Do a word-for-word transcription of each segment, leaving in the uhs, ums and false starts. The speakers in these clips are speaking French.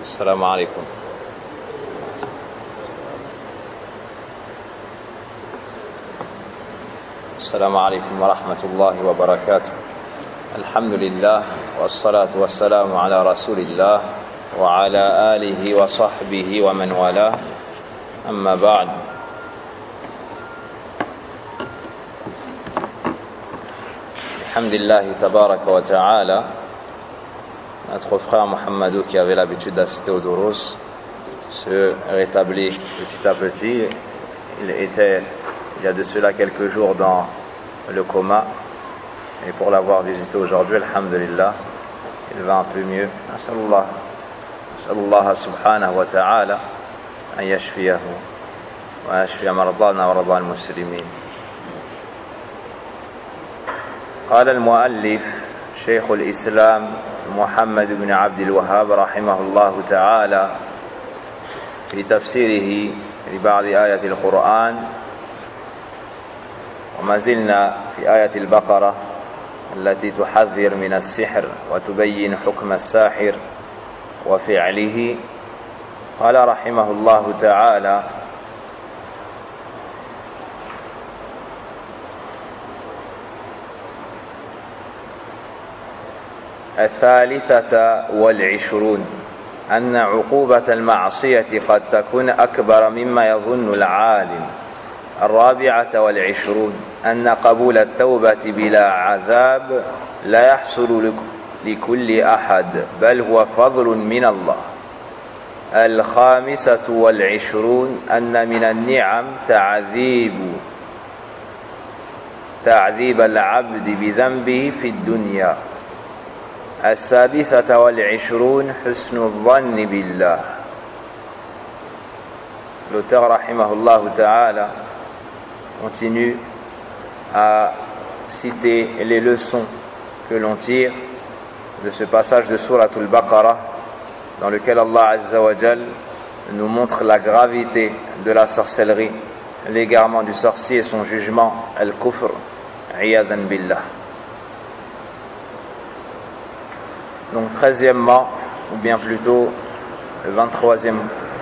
السلام عليكم. السلام عليكم ورحمة الله وبركاته. الحمد لله والصلاة والسلام على رسول الله وعلى آله وصحبه ومن والاه. أما بعد. Alhamdulillah tabaraka wa ta'ala, notre frère Mohamedou qui avait l'habitude d'assister au Durus se rétablit petit à petit. Il était il y a de cela quelques jours dans le coma, et pour l'avoir visité aujourd'hui, alhamdulillah, il va un peu mieux. Nasallallahu nasallallahu subhanahu wa ta'ala an yashfiyahu wa yashfiya mardana wa marda al-muslimin. قال المؤلف شيخ الإسلام محمد بن عبد الوهاب رحمه الله تعالى في تفسيره لبعض آيات القرآن، وما زلنا في آية البقرة التي تحذر من السحر وتبين حكم الساحر وفعله. قال رحمه الله تعالى: الثالثة والعشرون أن عقوبة المعصية قد تكون أكبر مما يظن العالم. الرابعة والعشرون أن قبول التوبة بلا عذاب لا يحصل لكل أحد، بل هو فضل من الله. الخامسة والعشرون أن من النعم تعذيب تعذيب العبد بذنبه في الدنيا. السادسة والعشرون حسن الظن بالله. L'auteur rahimahullah ta'ala continue à citer les leçons que l'on tire de ce passage de Sourate al-Baqarah, dans lequel Allah Azza wa Jal nous montre la gravité de la sorcellerie, l'égarement du sorcier et son jugement, al-kufr, iyadhan billah. Donc treizièmement, ou bien plutôt le vingt-troisième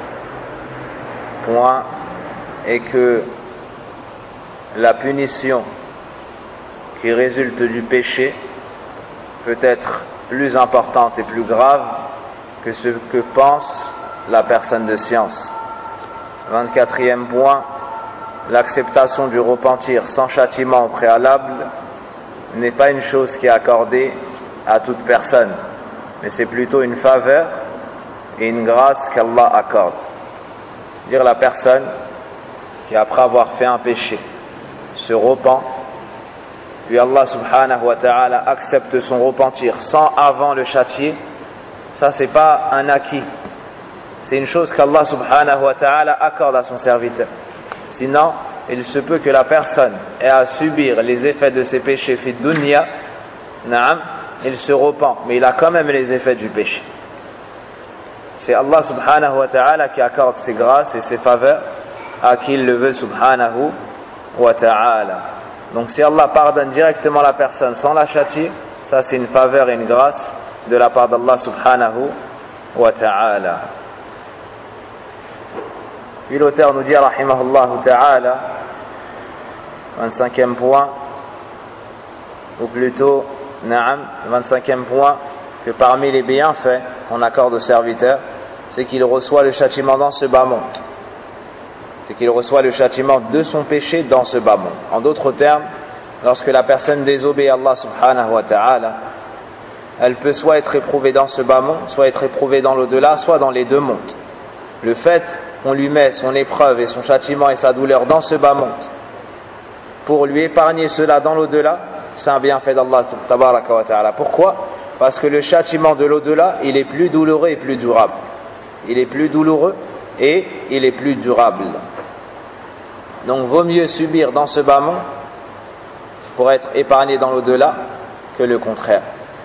point, est que la punition qui résulte du péché peut être plus importante et plus grave que ce que pense la personne de science. vingt-quatrième point, l'acceptation du repentir sans châtiment au préalable n'est pas une chose qui est accordée à toute personne, mais c'est plutôt une faveur et une grâce qu'Allah accorde. Dire la personne qui, après avoir fait un péché, se repent, puis Allah subhanahu wa ta'ala accepte son repentir sans avant le châtier, ça c'est pas un acquis, c'est une chose qu'Allah subhanahu wa ta'ala accorde à son serviteur. Sinon, il se peut que la personne ait à subir les effets de ses péchés fi dunya, na'am, il se repent, mais il a quand même les effets du péché. C'est Allah subhanahu wa ta'ala qui accorde ses grâces et ses faveurs à qui il le veut subhanahu wa ta'ala. Donc si Allah pardonne directement la personne sans la châtier, ça c'est une faveur et une grâce de la part d'Allah subhanahu wa ta'ala. Puis l'auteur nous dit rahimahullah ta'ala, vingt-cinquième point, ou plutôt Naam, vingt-cinquième point, que parmi les bienfaits qu'on accorde au serviteur, c'est qu'il reçoit le châtiment dans ce bas monde. C'est qu'il reçoit le châtiment de son péché dans ce bas monde. En d'autres termes, lorsque la personne désobéit à Allah subhanahu wa ta'ala, elle peut soit être éprouvée dans ce bas monde, soit être éprouvée dans l'au-delà, soit dans les deux mondes. Le fait qu'on lui met son épreuve et son châtiment et sa douleur dans ce bas monde, pour lui épargner cela dans l'au-delà, c'est un bienfait d'Allah tabaraka wa ta'ala. Pourquoi? Parce que le châtiment de l'au-delà, il est plus douloureux et plus durable. Il est plus douloureux et il est plus durable. Donc vaut mieux subir dans ce bas monde pour être épargné dans l'au-delà que le contraire.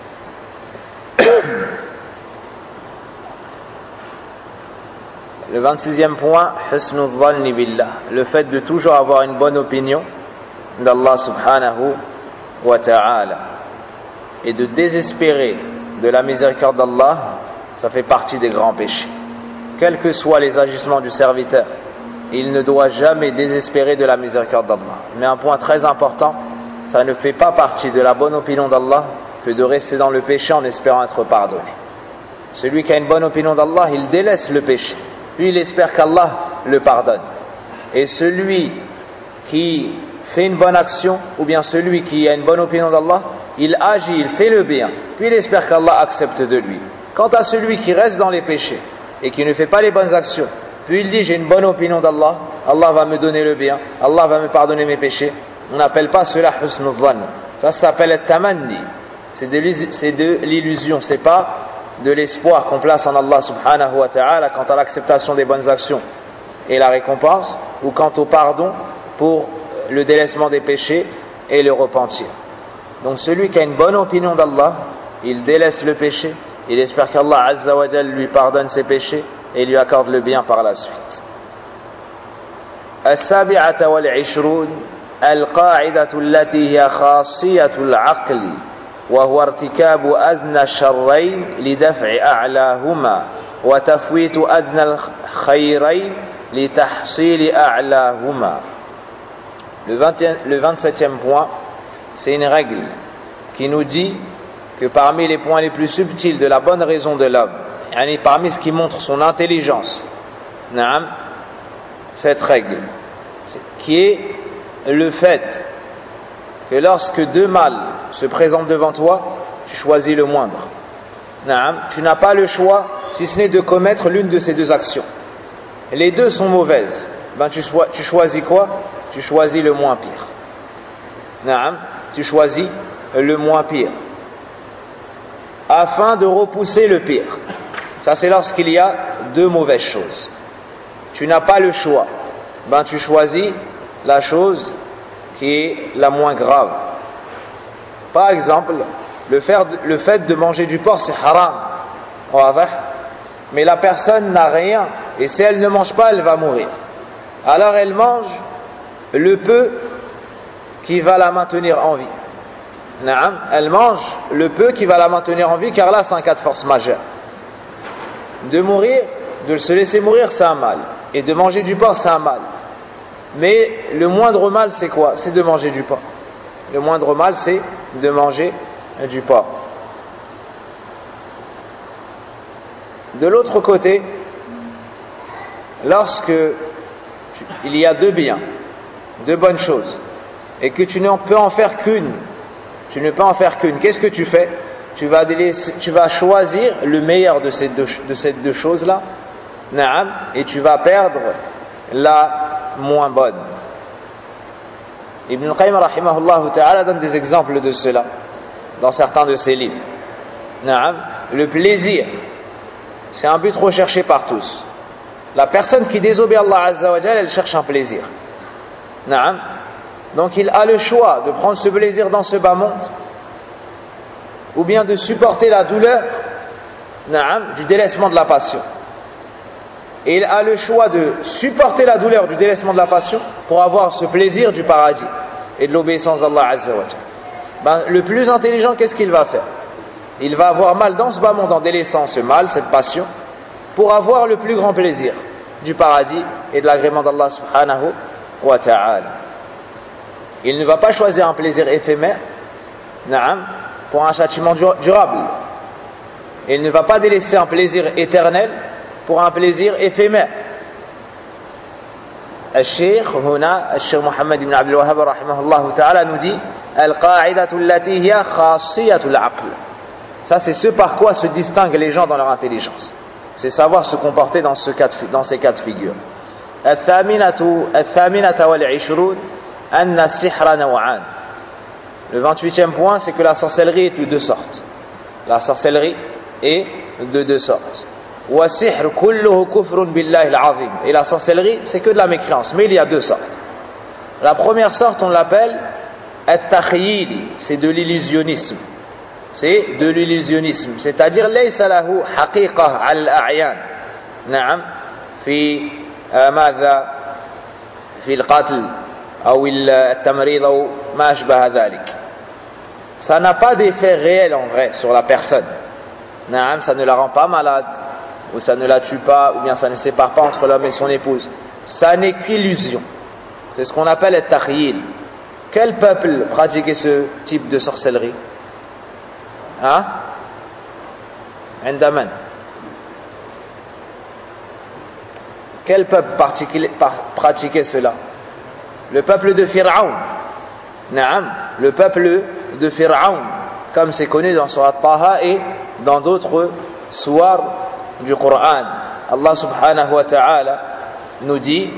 Le vingt-sixième point, husnu dhanni billah, le fait de toujours avoir une bonne opinion d'Allah subhanahu wa ta'ala et de désespérer de la miséricorde d'Allah ça fait partie des grands péchés. Quels que soient les agissements du serviteur, il ne doit jamais désespérer de la miséricorde d'Allah. Mais un point très important, ça ne fait pas partie de la bonne opinion d'Allah que de rester dans le péché en espérant être pardonné. Celui qui a une bonne opinion d'Allah, il délaisse le péché, puis il espère qu'Allah le pardonne. Et celui qui fait une bonne action, ou bien celui qui a une bonne opinion d'Allah, il agit, il fait le bien, puis il espère qu'Allah accepte de lui. Quant à celui qui reste dans les péchés et qui ne fait pas les bonnes actions, puis il dit j'ai une bonne opinion d'Allah, Allah va me donner le bien, Allah va me pardonner mes péchés, on n'appelle pas cela husnul dhann. Ça s'appelle tamanni. C'est de, c'est de l'illusion, c'est pas de l'espoir qu'on place en Allah subhanahu wa ta'ala quant à l'acceptation des bonnes actions et la récompense, ou quant au pardon pour le délaissement des péchés et le repentir. Donc celui qui a une bonne opinion d'Allah, il délaisse le péché, il espère qu'Allah azza wa jal lui pardonne ses péchés et lui accorde le bien par la suite. السابعة والعشرون القاعدة التي هي خاصية العقل وهو ارتكاب أدنى الشرين لدفع أعلاهما وتفويت أدنى الخيرين لتحصيل أعلاهما. Le vingt-septième point, c'est une règle qui nous dit que parmi les points les plus subtils de la bonne raison de l'homme, et parmi ce qui montre son intelligence, cette règle, qui est le fait que lorsque deux mâles se présentent devant toi, tu choisis le moindre. Tu n'as pas le choix, si ce n'est de commettre l'une de ces deux actions. Les deux sont mauvaises. Ben tu, cho- tu choisis quoi? Tu choisis le moins pire. Naam, tu choisis le moins pire. Afin de repousser le pire. Ça c'est lorsqu'il y a deux mauvaises choses. Tu n'as pas le choix. Ben tu choisis la chose qui est la moins grave. Par exemple, le fait de, le fait de manger du porc c'est haram. Mais la personne n'a rien et si elle ne mange pas, elle va mourir. Alors elle mange le peu qui va la maintenir en vie. Naam, elle mange le peu qui va la maintenir en vie, car là c'est un cas de force majeure. De mourir, de se laisser mourir, c'est un mal. Et de manger du porc, c'est un mal. Mais le moindre mal, c'est quoi? C'est de manger du porc. Le moindre mal, c'est de manger du porc. De l'autre côté, lorsque tu, il y a deux biens, deux bonnes choses, et que tu ne peux en faire qu'une, tu ne peux en faire qu'une, qu'est-ce que tu fais? Tu vas, délaisser, tu vas choisir le meilleur de ces deux, de ces deux choses-là, naam, et tu vas perdre la moins bonne. Ibn al-Qayyim rahimahullah ta'ala donne des exemples de cela dans certains de ses livres. Naam, le plaisir, c'est un but recherché par tous. La personne qui désobéit à Allah azza wa jalla, elle cherche un plaisir. Naam. Donc il a le choix de prendre ce plaisir dans ce bas monde, ou bien de supporter la douleur, naam, du délaissement de la passion. Et il a le choix de supporter la douleur du délaissement de la passion pour avoir ce plaisir du paradis et de l'obéissance d'Allah azza wa jalla. Ben, le plus intelligent, qu'est-ce qu'il va faire? Il va avoir mal dans ce bas monde en délaissant ce mal, cette passion, pour avoir le plus grand plaisir du paradis et de l'agrément d'Allah subhanahu wa ta'ala. Il ne va pas choisir un plaisir éphémère, naam, pour un châtiment durable. Il ne va pas délaisser un plaisir éternel pour un plaisir éphémère. الشيخ هنا الشيخ محمد بن عبد الوهاب رحمه الله تعالى nous dit القاعدة التي هي خاصية العقل. Ça c'est ce par quoi se distinguent les gens dans leur intelligence. C'est savoir se comporter dans, ce cas de, dans ces cas de figure. الثامنة الثامنة والعشرون أن السحر نوعان. Le vingt-huitième point, c'est que la sorcellerie est de deux sortes. La sorcellerie est de deux sortes. وَالسِّحْرُ كُلُّهُ كُفْرٌ بِاللَّهِ الْعَظِيمِ. Et la sorcellerie, c'est que de la mécréance. Mais il y a deux sortes. La première sorte, on l'appelle التخييل, c'est de l'illusionnisme. C'est de l'illusionnisme. C'est-à-dire ليس له حقيقة على الأعيان. نعم. في ماذا؟ في القتل أو التمريض أو ما أشبه ذلك. Ça n'a pas d'effet réel en vrai sur la personne. Naam, ça ne la rend pas malade, ou ça ne la tue pas, ou bien ça ne sépare pas entre l'homme et son épouse. Ça n'est qu'illusion. C'est ce qu'on appelle le takhyil. Quel peuple pratiquait ce type de sorcellerie? Hein? Indaman. Quel peuple pratiquait cela? Le peuple de Pharaon. Naam, le peuple de Pharaon, comme c'est connu dans Surat Taha et dans d'autres sourates du Coran. Allah subhanahu wa ta'ala nous dit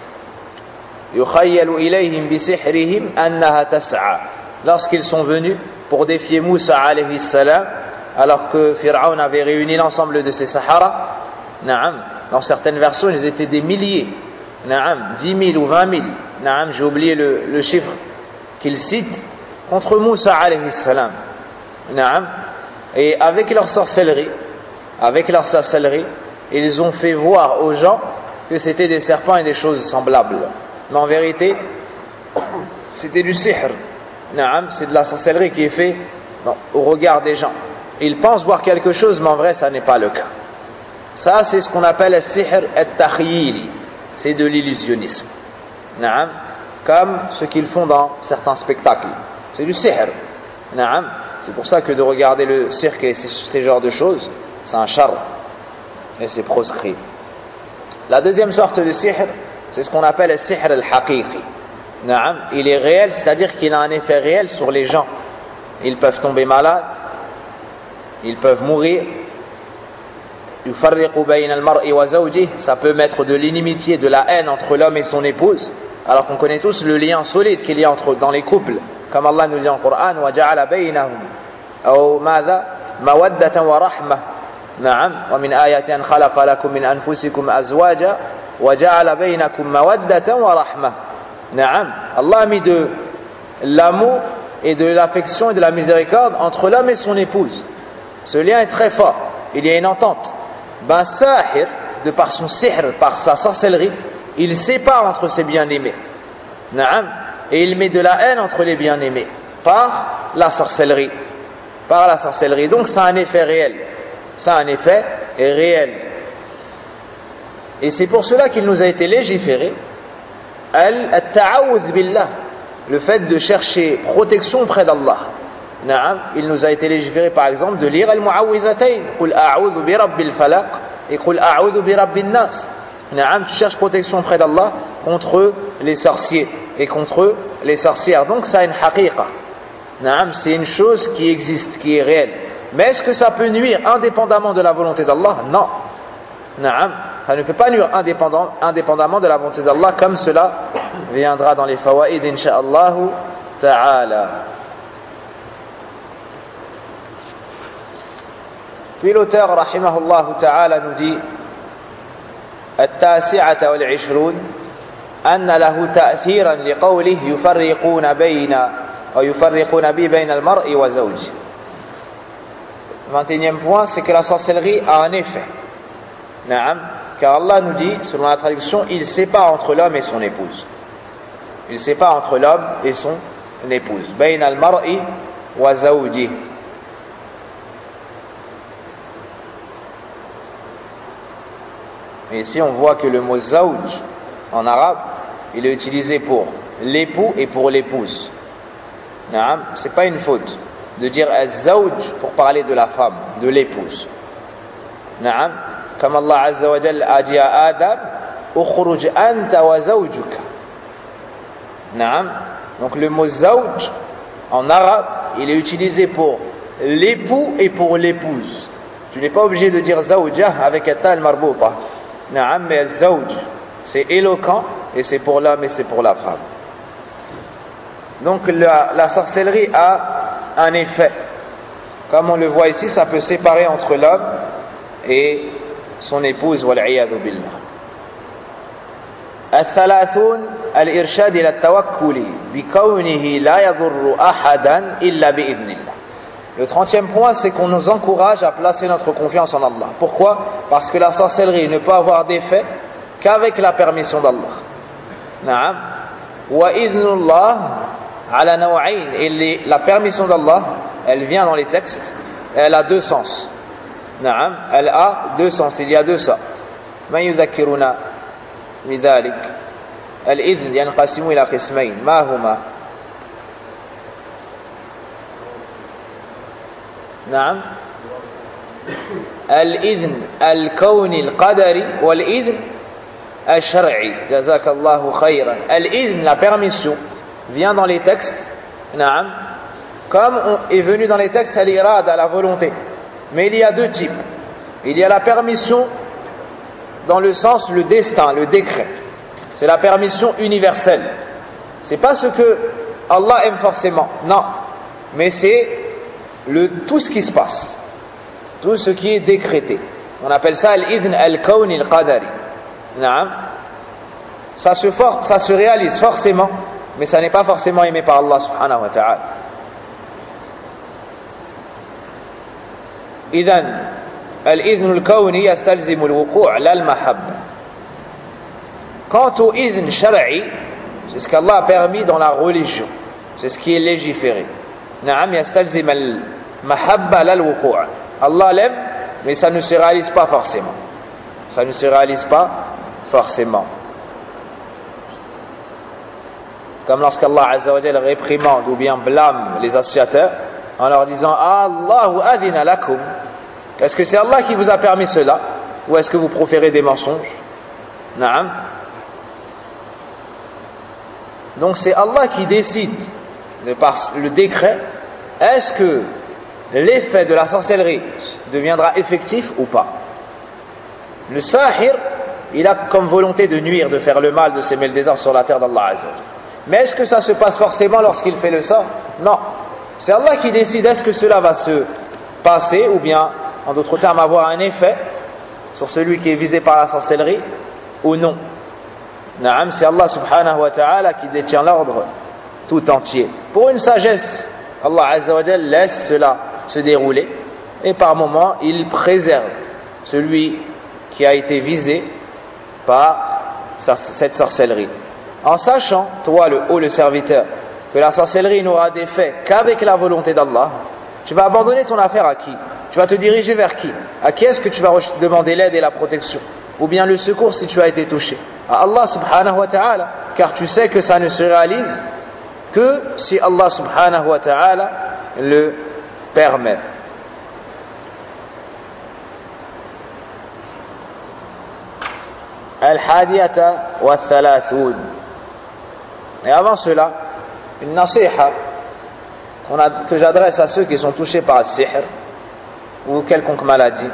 يُخَيَّلُ إِلَيْهِمْ بِسِحْرِهِمْ أَنَّهَا تَسْعَى. Lorsqu'ils sont venus pour défier Moussa alayhi salam, alors que Pharaon avait réuni l'ensemble de ses Sahara, naam, dans certaines versions ils étaient des milliers, naam, dix mille ou vingt mille, naam, j'ai oublié le, le chiffre qu'il cite, contre Moussa alayhi salam, naam, et avec leur sorcellerie, avec leur sorcellerie, ils ont fait voir aux gens que c'était des serpents et des choses semblables. Mais en vérité, c'était du sihr. Naam, c'est de la sorcellerie qui est faite au regard des gens. Ils pensent voir quelque chose, mais en vrai, ça n'est pas le cas. Ça, c'est ce qu'on appelle le sihr at-takhyili. C'est de l'illusionnisme. Naam, comme ce qu'ils font dans certains spectacles. C'est du sihr. Naam, c'est pour ça que de regarder le cirque et ces, ces genres de choses, c'est un char. Et c'est proscrit. La deuxième sorte de sihr, c'est ce qu'on appelle le sihr al-haqiqi. Naam, il est réel, c'est-à-dire qu'il a un effet réel sur les gens. Ils peuvent tomber malades, ils peuvent mourir. يُفَرِّقُ بَيْنَ الْمَرْءِ وَزَوْجِهِ. Ça peut mettre de l'inimitié, de la haine entre l'homme et son épouse, alors qu'on connaît tous le lien solide qu'il y a entre, dans les couples, comme Allah nous dit en Coran, وَجَعَلَ بَيْنَهُمْ أو ماذا مودة ورحمة. نعم ومن آيات أن خلق لكم من أنفسكم أزواجا وجعل بينكم مودة ورحمة. نعم, Allah a mis de l'amour et de l'affection et de la miséricorde entre l'homme et son épouse. Ce lien est très fort, il y a une entente. Ben sahir, de par son sihr, par sa sorcellerie, il sépare entre ses bien-aimés. Naam, et il met de la haine entre les bien-aimés par la sorcellerie. Par la sorcellerie. Donc ça a un effet réel. Ça a un effet réel. Et c'est pour cela qu'il nous a été légiféré al-ta'awudh billah, le fait de chercher protection auprès d'Allah. Naam, il nous a été légiféré par exemple de lire al-mu'awwidhatayn, qul a'udhu bi rabbil falaq et qul a'udhu bi rabbin nas. Naam, tu cherches protection auprès d'Allah contre les sorciers et contre les sorcières. Donc ça a une haqiqa. Naam, c'est une chose qui existe, qui est réelle. Mais est-ce que ça peut nuire indépendamment de la volonté d'Allah? Non. Naam, ça ne peut pas nuire indépendant, indépendamment de la volonté d'Allah, comme cela viendra dans les fawaïd, insha'Allah ta'ala. Puis l'auteur, rahimahullah ta'ala, nous dit التاسعة والعشرون أن له تأثيرا لقوله يفرقون بين أو يفرقون به بين المرء وزوجه. vingt et unième point, c'est que la sorcellerie a un effet. Naam, car Allah nous dit, selon la traduction, il sépare entre l'homme et son épouse. Il sépare entre l'homme et son épouse. Bayn al-mar'i wa zawji. Et ici, on voit que le mot zawj, en arabe, il est utilisé pour l'époux et pour l'épouse. Naam, c'est pas une faute de dire az-zawj pour parler de la femme, de l'épouse. Naam, comme Allah Azza wa Jalla a dit à Adam, ukhruj anta wa zawjuka. Naam, donc le mot zawj en arabe, il est utilisé pour l'époux et pour l'épouse. Tu n'es pas obligé de dire zawja avec atal marbuta. Naam, mais az-zawj, c'est éloquent et c'est pour l'homme et c'est pour la femme. Donc la, la sorcellerie a un effet. Comme on le voit ici, ça peut séparer entre l'homme et son épouse. Wal'iyadhu billah. الثلاثون الإرشاد إلى التوكل بكونه لا يضر أحدا إلا بإذن الله. Le trentième point, c'est qu'on nous encourage à placer notre confiance en Allah. Pourquoi? Parce que la sorcellerie ne peut avoir d'effet qu'avec la permission d'Allah. Naam. Wa idhnullah ala naw'ayn. Et les, la permission d'Allah, elle vient dans les textes, elle a deux sens. نعم elle a deux sens, il y a deux sortes. من يذكرنا بذلك؟ الإذن ينقسم إلى قسمين ما هما؟ نعم الإذن الكوني القدري والإذن الشرعي. جزاك الله خيرا. الإذن, la permission, vient dans les textes, نعم, comme on est venu dans les textes à l'irada, à la volonté. Mais il y a deux types. Il y a la permission dans le sens le destin, le décret. C'est la permission universelle. C'est pas ce que Allah aime forcément, non. Mais c'est le, tout ce qui se passe, tout ce qui est décrété. On appelle ça al-idhn al-kawni al-qadari. Ça se, for, ça se réalise forcément, mais ça n'est pas forcément aimé par Allah subhanahu wa ta'ala. إذن الإذن الكوني يستلزم الوقوع لا المحبة. Quant au idhn shar'i, c'est ce qu'Allah a permis dans la religion, c'est ce qui est légiféré. نعم يستلزم المحبة لا الوقوع. Allah l'aime, mais ça ne se réalise pas forcément. Ça ne se réalise pas forcément. Comme lorsqu'Allah Azza wa Jalla réprimande ou bien blâme les associateurs en leur disant Allahu adhina lakum. Est-ce que c'est Allah qui vous a permis cela ou est-ce que vous proférez des mensonges? Naam. Donc c'est Allah qui décide de par le décret est-ce que l'effet de la sorcellerie deviendra effectif ou pas. Le sahir, il a comme volonté de nuire, de faire le mal, de s'aimer le désordre sur la terre d'Allah Azza wa Jalla. Mais est-ce que ça se passe forcément lorsqu'il fait le sort? Non. C'est Allah qui décide est-ce que cela va se passer ou bien, en d'autres termes, avoir un effet sur celui qui est visé par la sorcellerie ou non. Naam, c'est Allah subhanahu wa ta'ala qui détient l'ordre tout entier. Pour une sagesse, Allah Azza wa Jalla laisse cela se dérouler et par moments il préserve celui qui a été visé par cette sorcellerie. En sachant, toi le haut, le serviteur, que la sorcellerie n'aura d'effet qu'avec la volonté d'Allah, tu vas abandonner ton affaire à qui? Tu vas te diriger vers qui? À qui est-ce que tu vas demander l'aide et la protection? Ou bien le secours si tu as été touché? À Allah subhanahu wa ta'ala, car tu sais que ça ne se réalise que si Allah subhanahu wa ta'ala le permet. Al-Hadiyata wa Thalathun. Et avant cela, une nasiha que j'adresse à ceux qui sont touchés par le sihr ou quelconque maladie,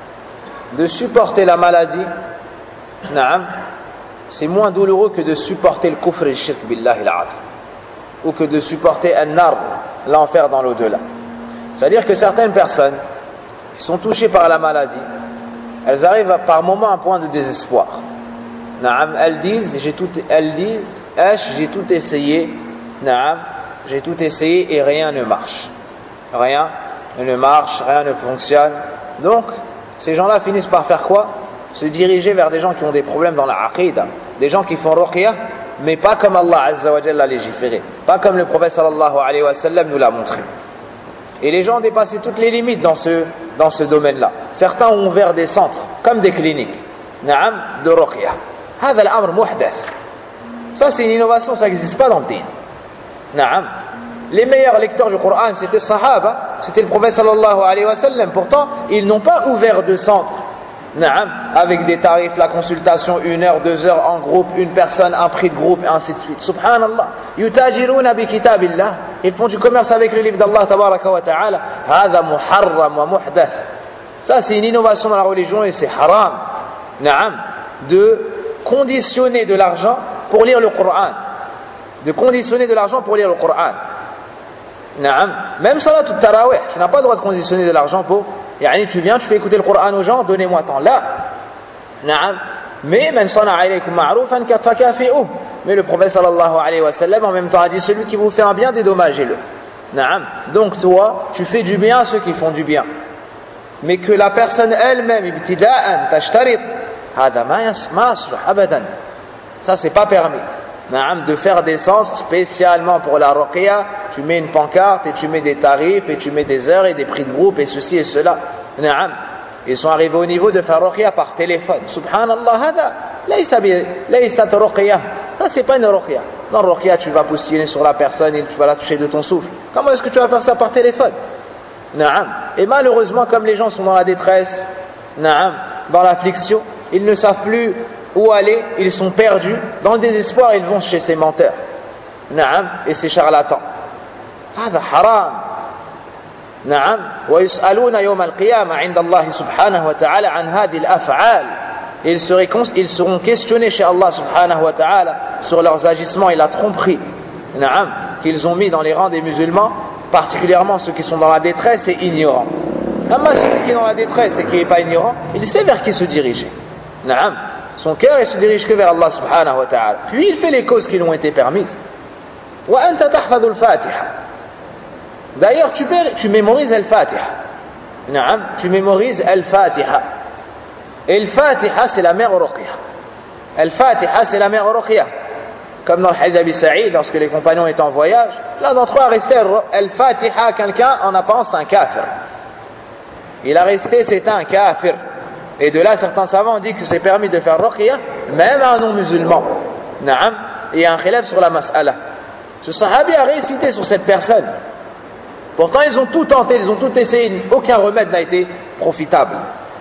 de supporter la maladie, naam, c'est moins douloureux que de supporter le kufr et le shirk billahi al-azim, ou que de supporter an-nar, l'enfer dans l'au-delà. C'est-à-dire que certaines personnes qui sont touchées par la maladie, elles arrivent par moments à un point de désespoir. Naam, elles disent, j'ai tout, elles disent, j'ai tout essayé, naam, j'ai tout essayé et rien ne marche. Rien ne marche, rien ne fonctionne. Donc, ces gens-là finissent par faire quoi? Se diriger vers des gens qui ont des problèmes dans la aqida, des gens qui font ruqya, mais pas comme Allah Azza wa Jalla l'a légiféré, pas comme le prophète sallallahu alayhi wa sallam nous l'a montré. Et les gens ont dépassé toutes les limites dans ce, dans ce domaine-là. Certains ont ouvert des centres, comme des cliniques, naam, de ruqya. هذا الأمر محدث. Ça c'est une innovation, ça n'existe pas dans le din. Naam. Les meilleurs lecteurs du Coran, c'était Sahaba, c'était le prophète sallallahu alayhi wa sallam. Pourtant, ils n'ont pas ouvert de centre. Naam, avec des tarifs, la consultation, une heure, deux heures en groupe, une personne, un prix de groupe, et ainsi de suite. Subhanallah. Yutajiruna bi kitabillah. Ils font du commerce avec le livre d'Allah tabaraka wa ta'ala. Hada muharram wa muhdath. Ça, c'est une innovation dans la religion et c'est haram. Naam. De conditionner de l'argent pour lire le Coran. De conditionner de l'argent pour lire le Coran. Naam. Même salat ou tarawih, tu n'as pas le droit de conditionner de l'argent pour. Yani tu viens, tu fais écouter le Coran aux gens, donnez-moi tant. Là. Naam. Mais man sana'a alaykum ma'rufan fakafi'uh. Mais le prophète sallallahu alayhi wa sallam en même temps a dit celui qui vous fait un bien, dédommagez-le. Naam. Donc toi, tu fais du bien à ceux qui font du bien. Mais que la personne elle-même ibtida'an tashtarit hada ma yasluh abadan. Ça c'est pas permis. Naam, de faire des centres spécialement pour la ruqya, tu mets une pancarte et tu mets des tarifs et tu mets des heures et des prix de groupe et ceci et cela. Naam. Ils sont arrivés au niveau de faire ruqya par téléphone. Subhanallah, hada, laysa bi, laysat ruqya. Ça, c'est pas une ruqya. Dans ruqya, tu vas postillonner sur la personne et tu vas la toucher de ton souffle. Comment est-ce que tu vas faire ça par téléphone? Naam. Et malheureusement, comme les gens sont dans la détresse, naam, dans l'affliction, ils ne savent plus où aller, ils sont perdus. Dans le désespoir, ils vont chez ces menteurs. Naam. Et ces charlatans. Hada haram. نعم ويسألون يوم القيامة عند الله سبحانه وتعالى عن هذه الأفعال. Ils seront questionnés chez Allah subhanahu wa ta'ala sur leurs agissements et la tromperie نعم qu'ils ont mis dans les rangs des musulmans, particulièrement ceux qui sont dans la détresse et ignorants. Amma celui qui est dans la détresse et qui n'est pas ignorant, il sait vers qui se diriger. نعم son cœur il se dirige que vers Allah subhanahu wa ta'ala. Puis il fait les causes qui lui ont été permises. وأنت تحفظ الفاتحة. D'ailleurs, tu, tu mémorises Al-Fatiha. Naam, tu mémorises Al-Fatiha. Et Al-Fatiha, c'est la mère ruqya. Al-Fatiha, c'est la mère ruqya. Comme dans le hadith d'Abi Sa'id, lorsque les compagnons étaient en voyage, l'un d'entre eux a resté Al-Fatiha à quelqu'un en apparence un kafir. Il a resté, c'était un kafir. Et de là, certains savants ont dit que c'est permis de faire ruqya, même à un non-musulman. Naam, et il y a un khilaf sur la mas'ala. Ce sahabi a récité sur cette personne. Pourtant, ils ont tout tenté, ils ont tout essayé, aucun remède n'a été profitable.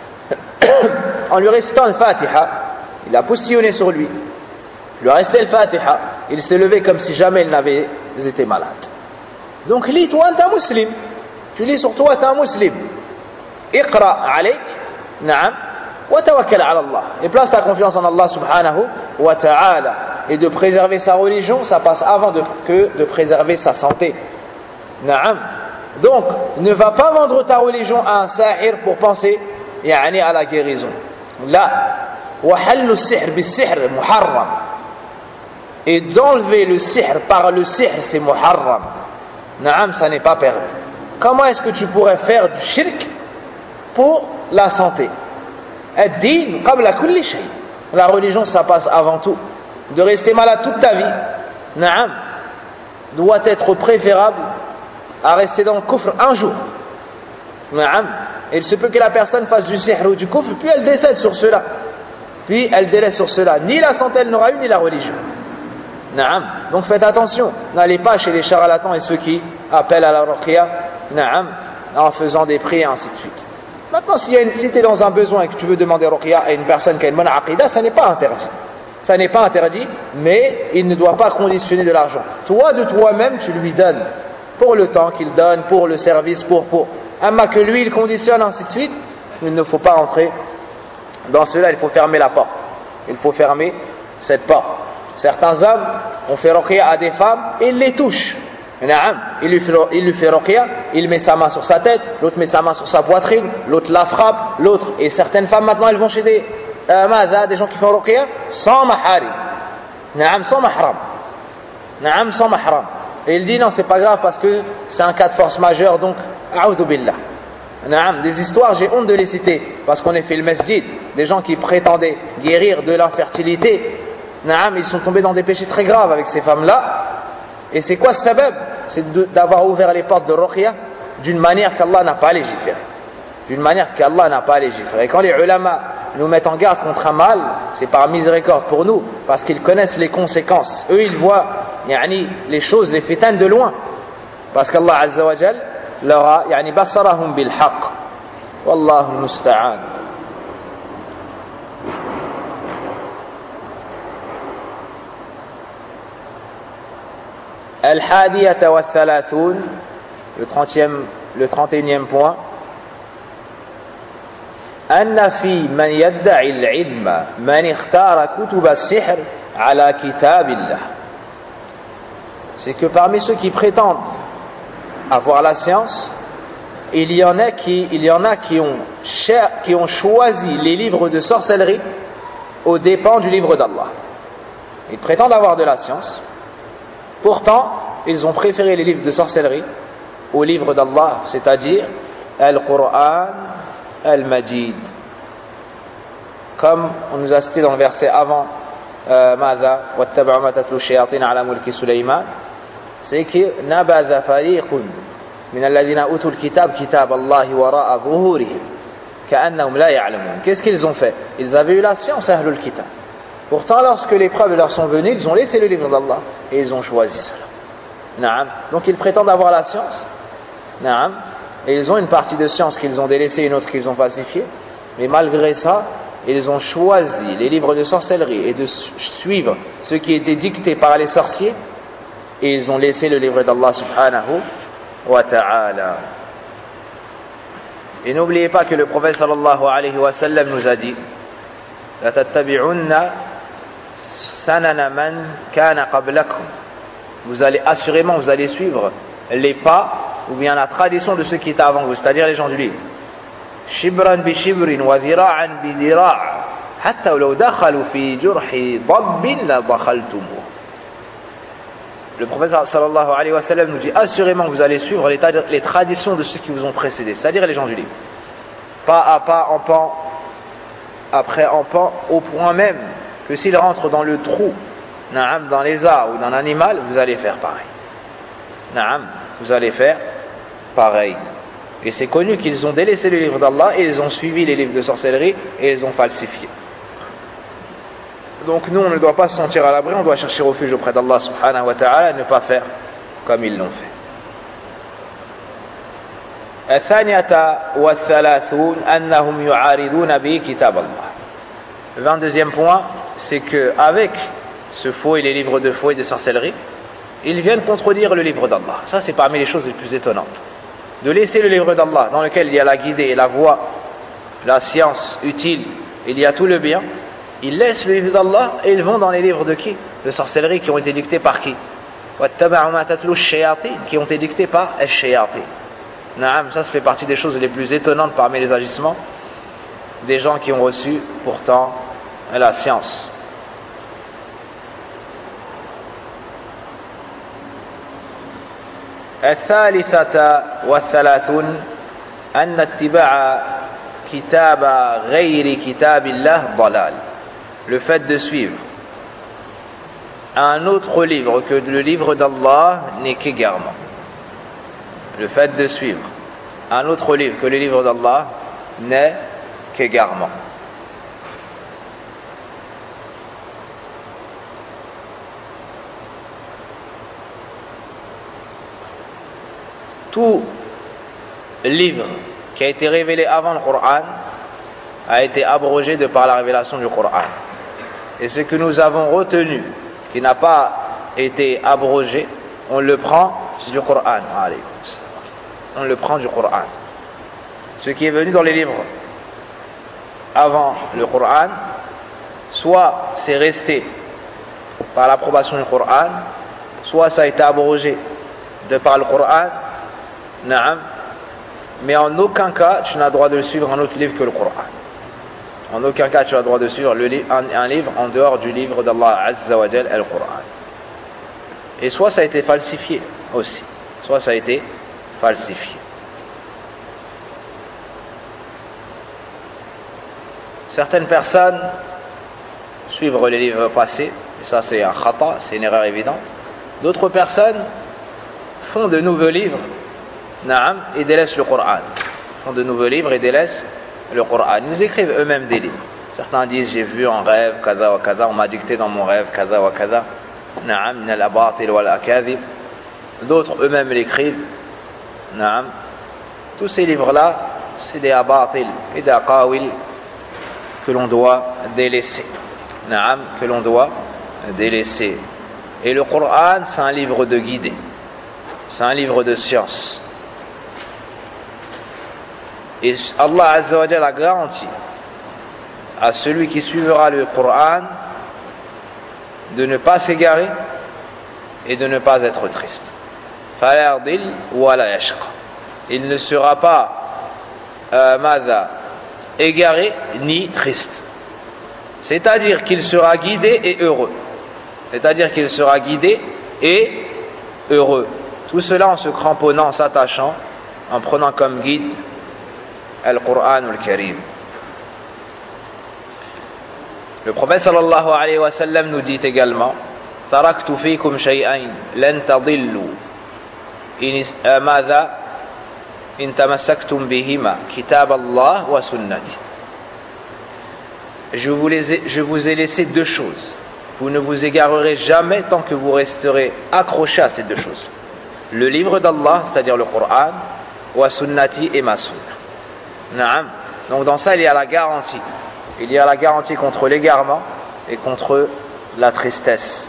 En lui récitant le Fatiha, il a postillonné sur lui. Il lui a resté le Fatiha, il s'est levé comme si jamais il n'avait été malade. Donc, lis, toi, t'es un musulman. Tu lis sur toi, t'es un musulman. Iqra alayk, na'am, wa tawakkal ala Allah. Et place ta confiance en Allah subhanahu wa ta'ala. Et de préserver sa religion, ça passe avant de, que de préserver sa santé. Na'am. Donc, ne va pas vendre ta religion à un sahir pour penser yani, à la guérison. Là, وَحَلُّ السِّحْرِ بِالسِّحْرِ muharram. Et d'enlever le sihr par le sihr, c'est muharram. Na'am, ça n'est pas permis. Comment est-ce que tu pourrais faire du shirk pour la santé? Ad-din qabla kulli shay. La religion, ça passe avant tout. De rester malade toute ta vie, na'am, doit être préférable à rester dans le kufr un jour. Na'am. Il se peut que la personne fasse du sihr ou du kufr, puis elle décède sur cela. Puis elle délaisse sur cela. Ni la santé elle n'aura eu, ni la religion. Na'am. Donc faites attention. N'allez pas chez les charlatans et ceux qui appellent à la ruqya, na'am, en faisant des prières et ainsi de suite. Maintenant, si, si tu es dans un besoin et que tu veux demander ruqya à une personne qui a une bonne aqida, ça n'est pas interdit. Ça n'est pas interdit, mais il ne doit pas conditionner de l'argent. Toi, de toi-même, tu lui donnes. Pour le temps qu'il donne, pour le service, pour, pour. Amma que lui, il conditionne, ainsi de suite, il ne faut pas entrer dans cela, il faut fermer la porte. Il faut fermer cette porte. Certains hommes ont fait ruqya à des femmes, et ils les touchent. Il lui fait, il lui fait ruqya, il met sa main sur sa tête, l'autre met sa main sur sa poitrine, l'autre la frappe, l'autre. Et certaines femmes, maintenant, elles vont chez des, euh, des gens qui font ruqya sans mahari. Naam, sans mahram. Naam, sans mahram. Et il dit non, c'est pas grave parce que c'est un cas de force majeure, donc a'udhu billah. Naam, des histoires, j'ai honte de les citer parce qu'on est fait le masjid, des gens qui prétendaient guérir de l'infertilité. Naam, ils sont tombés dans des péchés très graves avec ces femmes-là. Et c'est quoi ce sabab? C'est de, d'avoir ouvert les portes de ruqya d'une manière qu'Allah n'a pas légiféré. D'une manière qu'Allah n'a pas légiféré. Et quand les ulama nous mettent en garde contre un mal, c'est par miséricorde pour nous, parce qu'ils connaissent les conséquences. Eux, ils voient yani, les choses, les fitan de loin. Parce qu'Allah Azza wa Jal leur a yani, basarahum bil haqq. Wallahu musta'an. Al-Hadiyata wa Thalathun, le trentième, le trente et unième point. أن في من يدعي العلم من اختار كتب السحر على كتاب الله. C'est que parmi ceux qui prétendent avoir la science, il y en a qui, il y en a qui ont, qui ont choisi les livres de sorcellerie aux dépens du livre d'Allah. Ils prétendent avoir de la science, pourtant ils ont préféré les livres de sorcellerie au livre d'Allah, c'est-à-dire Al-Qur'an Al-Majid. Comme on nous a cité dans le verset avant, ماذا واتبعوا ما تتلو الشياطين على ملك سليمان, c'est que نبذ فريق من الذين أوتوا الكتاب كتاب الله وراء ظهورهم. كأنهم لا يعلمون. Qu'est-ce qu'ils ont fait? Ils avaient eu la science, Ahlul Kitab. Pourtant, lorsque les preuves leur sont venues, ils ont laissé le livre d'Allah et ils ont choisi cela. Naam. Donc ils prétendent avoir la science. Naam. Et ils ont une partie de science qu'ils ont délaissée et une autre qu'ils ont falsifiée. Mais malgré ça, ils ont choisi les livres de sorcellerie et de suivre ce qui était dicté par les sorciers, et ils ont laissé le livre d'Allah subhanahu wa ta'ala. Et n'oubliez pas que le prophète sallallahu alayhi wa sallam nous a dit: la tattabi'unna sanana man kana qablakum. Vous allez assurément, vous allez suivre les pas ou bien la tradition de ceux qui étaient avant vous, c'est-à-dire les gens du livre. Shibran bi shibrin wa dhira'an bi dhira' hatta law dakhalu fi jurhi dabbin la dakhaltumuh. Le prophète sallallahu alayhi wa sallam nous dit assurément vous allez suivre les, les traditions de ceux qui vous ont précédés, c'est-à-dire les gens du livre. Pas à pas, en pan, après en pan, au point même que s'ils rentrent dans le trou, na'am, dans les arbres ou dans l'animal, vous allez faire pareil. Na'am, vous allez faire pareil. Et c'est connu qu'ils ont délaissé le livre d'Allah et ils ont suivi les livres de sorcellerie et ils ont falsifié. Donc nous, on ne doit pas se sentir à l'abri, on doit chercher refuge auprès d'Allah subhanahu wa ta'ala et ne pas faire comme ils l'ont fait. الثانية والثلاثون أنهم يعارضون به كتاب الله. Le vingt-deuxième point, c'est que avec ce faux et les livres de faux et de sorcellerie, ils viennent contredire le livre d'Allah. Ça, c'est parmi les choses les plus étonnantes. De laisser le livre d'Allah, dans lequel il y a la guidée et la voie, la science utile, il y a tout le bien. Ils laissent le livre d'Allah et ils vont dans les livres de qui? De sorcellerie qui ont été dictés par qui? Qui ont été dictés par al-shayatin. Naam, ça, ça fait partie des choses les plus étonnantes parmi les agissements des gens qui ont reçu pourtant la science. الثالثة والثلاثون أن اتباع كتاب غير كتاب الله ضلال. Le fait de suivre un autre livre que le livre d'Allah n'est qu'égarement. Le fait de suivre un autre livre que le livre d'Allah n'est qu'égarement. Tout livre qui a été révélé avant le Coran a été abrogé de par la révélation du Coran. Et ce que nous avons retenu, qui n'a pas été abrogé, on le prend du Coran. On le prend du Coran. Ce qui est venu dans les livres avant le Coran, soit c'est resté par l'approbation du Coran, soit ça a été abrogé de par le Coran, naam, mais en aucun cas tu n'as droit de suivre un autre livre que le Coran. En aucun cas tu as le droit de suivre le li- un, un livre en dehors du livre d'Allah Azza wa Jal, al-Qur'an. Et soit ça a été falsifié aussi, soit ça a été falsifié. Certaines personnes suivent les livres passés, et ça c'est un khata, c'est une erreur évidente. D'autres personnes font de nouveaux livres, naam, et délaissent le Coran. Font de nouveaux livres et délaissent le Coran. Ils écrivent eux-mêmes des livres. Certains disent j'ai vu en rêve kada wa kada, on m'a dicté dans mon rêve kada wa kada. Naam, min al-abatil wal akadhib. D'autres eux-mêmes l'écrivent. Naam. Tous ces livres-là, c'est des abatil et des aqawil que l'on doit délaisser. Naam, que l'on doit délaisser. Et le Coran, c'est un livre de guidée. C'est un livre de science. Et Allah Azza wa Jalla a garanti à celui qui suivra le Coran de ne pas s'égarer et de ne pas être triste. Il ne sera pas euh, mada, égaré ni triste. C'est-à-dire qu'il sera guidé et heureux. C'est-à-dire qu'il sera guidé et heureux. Tout cela en se cramponnant, en s'attachant, en prenant comme guide Al-Qur'an al-Karim. Le prophète sallallahu alayhi wa sallam nous dit également: Taraktu fikum shay'ain lan tadillu in madha in tamassaktum bihima kitab Allah wa sunnati. Je vous, les ai, je vous ai laissé deux choses. Vous ne vous égarerez jamais tant que vous resterez accrochés à ces deux choses. Le livre d'Allah, c'est-à-dire le Coran, wa sunnati et ma sunna. Naam. Donc dans ça, il y a la garantie. Il y a la garantie contre l'égarement et contre la tristesse.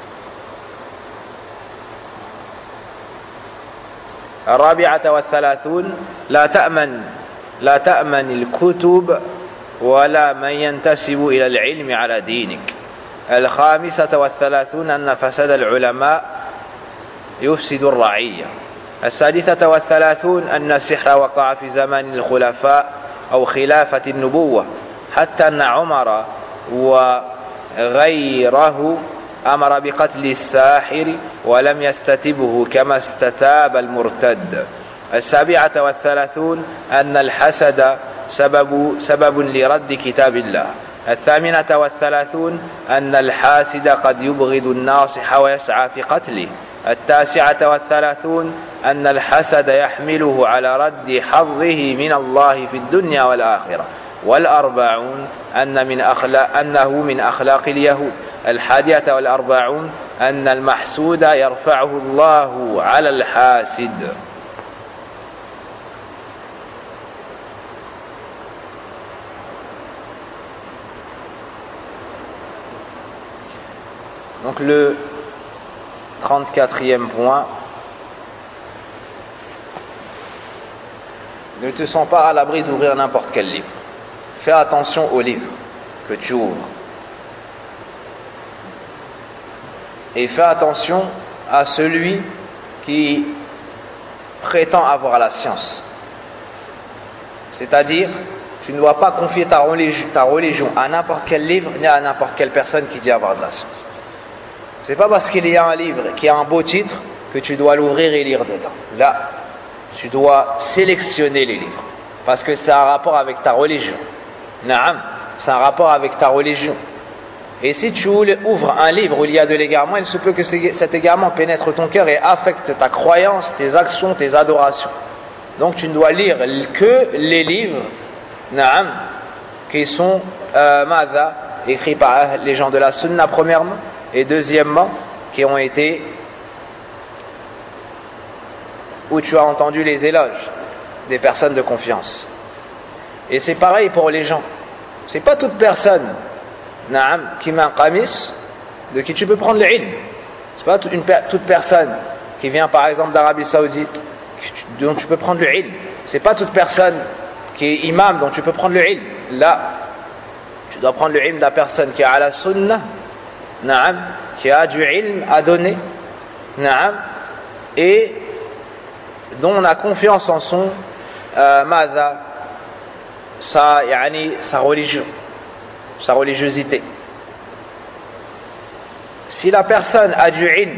الرابعة والثلاثون لا تأمن لا تأمن الكتب ولا من ينتسب إلى العلم على دينك. الخامسة والثلاثون أن فساد العلماء يفسد الرعية. السادسة والثلاثون أن السحر وقع في زمان الخلفاء أو خلافة النبوة حتى أن عمر وغيره أمر بقتل الساحر ولم يستتبه كما استتاب المرتد. السابعة والثلاثون أن الحسد سبب, سبب لرد كتاب الله. الثامنة والثلاثون أن الحاسد قد يبغض الناصح ويسعى في قتله. التاسعة والثلاثون أن الحسد يحمله على رد حظه من الله في الدنيا والآخرة. والأربعون أن من أخلاق أنه من أخلاق اليهود. الحادية والأربعون أن المحسود يرفعه الله على الحاسد. Donc le trente-quatrième point, ne te sens pas à l'abri d'ouvrir n'importe quel livre. Fais attention aux livres que tu ouvres. Et fais attention à celui qui prétend avoir la science. C'est-à-dire, tu ne dois pas confier ta religion, ta religion à n'importe quel livre, ni à n'importe quelle personne qui dit avoir de la science. C'est pas parce qu'il y a un livre qui a un beau titre que tu dois l'ouvrir et lire dedans. Là, tu dois sélectionner les livres. Parce que c'est un rapport avec ta religion. Naam, c'est un rapport avec ta religion. Et si tu ouvres un livre où il y a de l'égarement, il se peut que cet égarement pénètre ton cœur et affecte ta croyance, tes actions, tes adorations. Donc tu ne dois lire que les livres, naam, qui sont euh, madha, écrits par les gens de la sunna premièrement, et deuxièmement, qui ont été où tu as entendu les éloges des personnes de confiance. Et c'est pareil pour les gens. C'est pas toute personne, naam, qui met un qamis, de qui tu peux prendre le ilm. C'est pas toute, une, toute personne qui vient par exemple d'Arabie Saoudite, dont tu peux prendre le ilm. C'est pas toute personne qui est imam dont tu peux prendre le ilm. Là, tu dois prendre le ilm de la personne qui a à la sunnah, naam, qui a du ilm à donner, naam, et dont on a confiance en son euh, madha, sa, yani, sa religion, sa religiosité. Si la personne a du ilm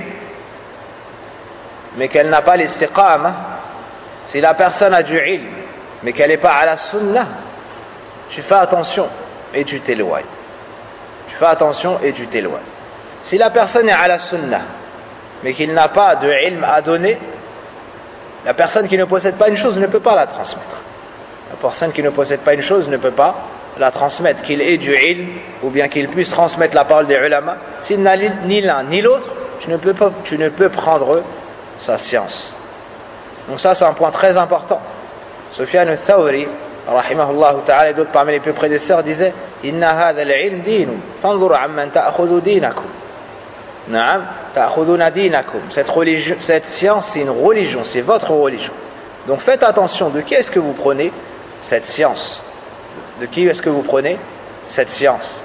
mais qu'elle n'a pas l'istiqama, si la personne a du ilm mais qu'elle n'est pas à la sunnah, tu fais attention et tu t'éloignes. Tu fais attention et tu t'éloignes. Si la personne est à la sunnah mais qu'il n'a pas de ilm à donner, la personne qui ne possède pas une chose ne peut pas la transmettre. La personne qui ne possède pas une chose ne peut pas la transmettre. Qu'il ait du ilm ou bien qu'il puisse transmettre la parole des ulama, s'il n'a ni l'un ni l'autre, tu ne peux pas, tu ne peux prendre sa science. Donc ça, c'est un point très important. Sufyan al-Thawri, rahimahullah ta'ala, et d'autres parmi les plus prédécesseurs disaient: Inna hadha al-ilm dinu, fanzur amman ta'khudhu dinakum. Na'am, ta'khudhuna dinakum. Cette religion, cette science, c'est une religion, c'est votre religion. Donc faites attention, de qui est-ce que vous prenez cette science? De qui est-ce que vous prenez cette science?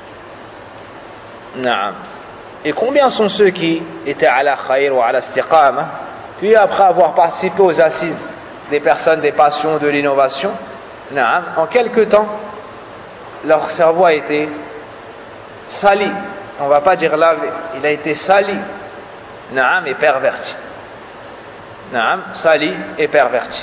Na'am. Et combien sont ceux qui étaient à la khayr ou à la istiqama, puis après avoir participé aux assises des personnes, des passions, de l'innovation, na'am, en quelque temps, leur cerveau a été sali. On ne va pas dire lavé, il a été sali, na'am, et perverti. Na'am, sali et perverti.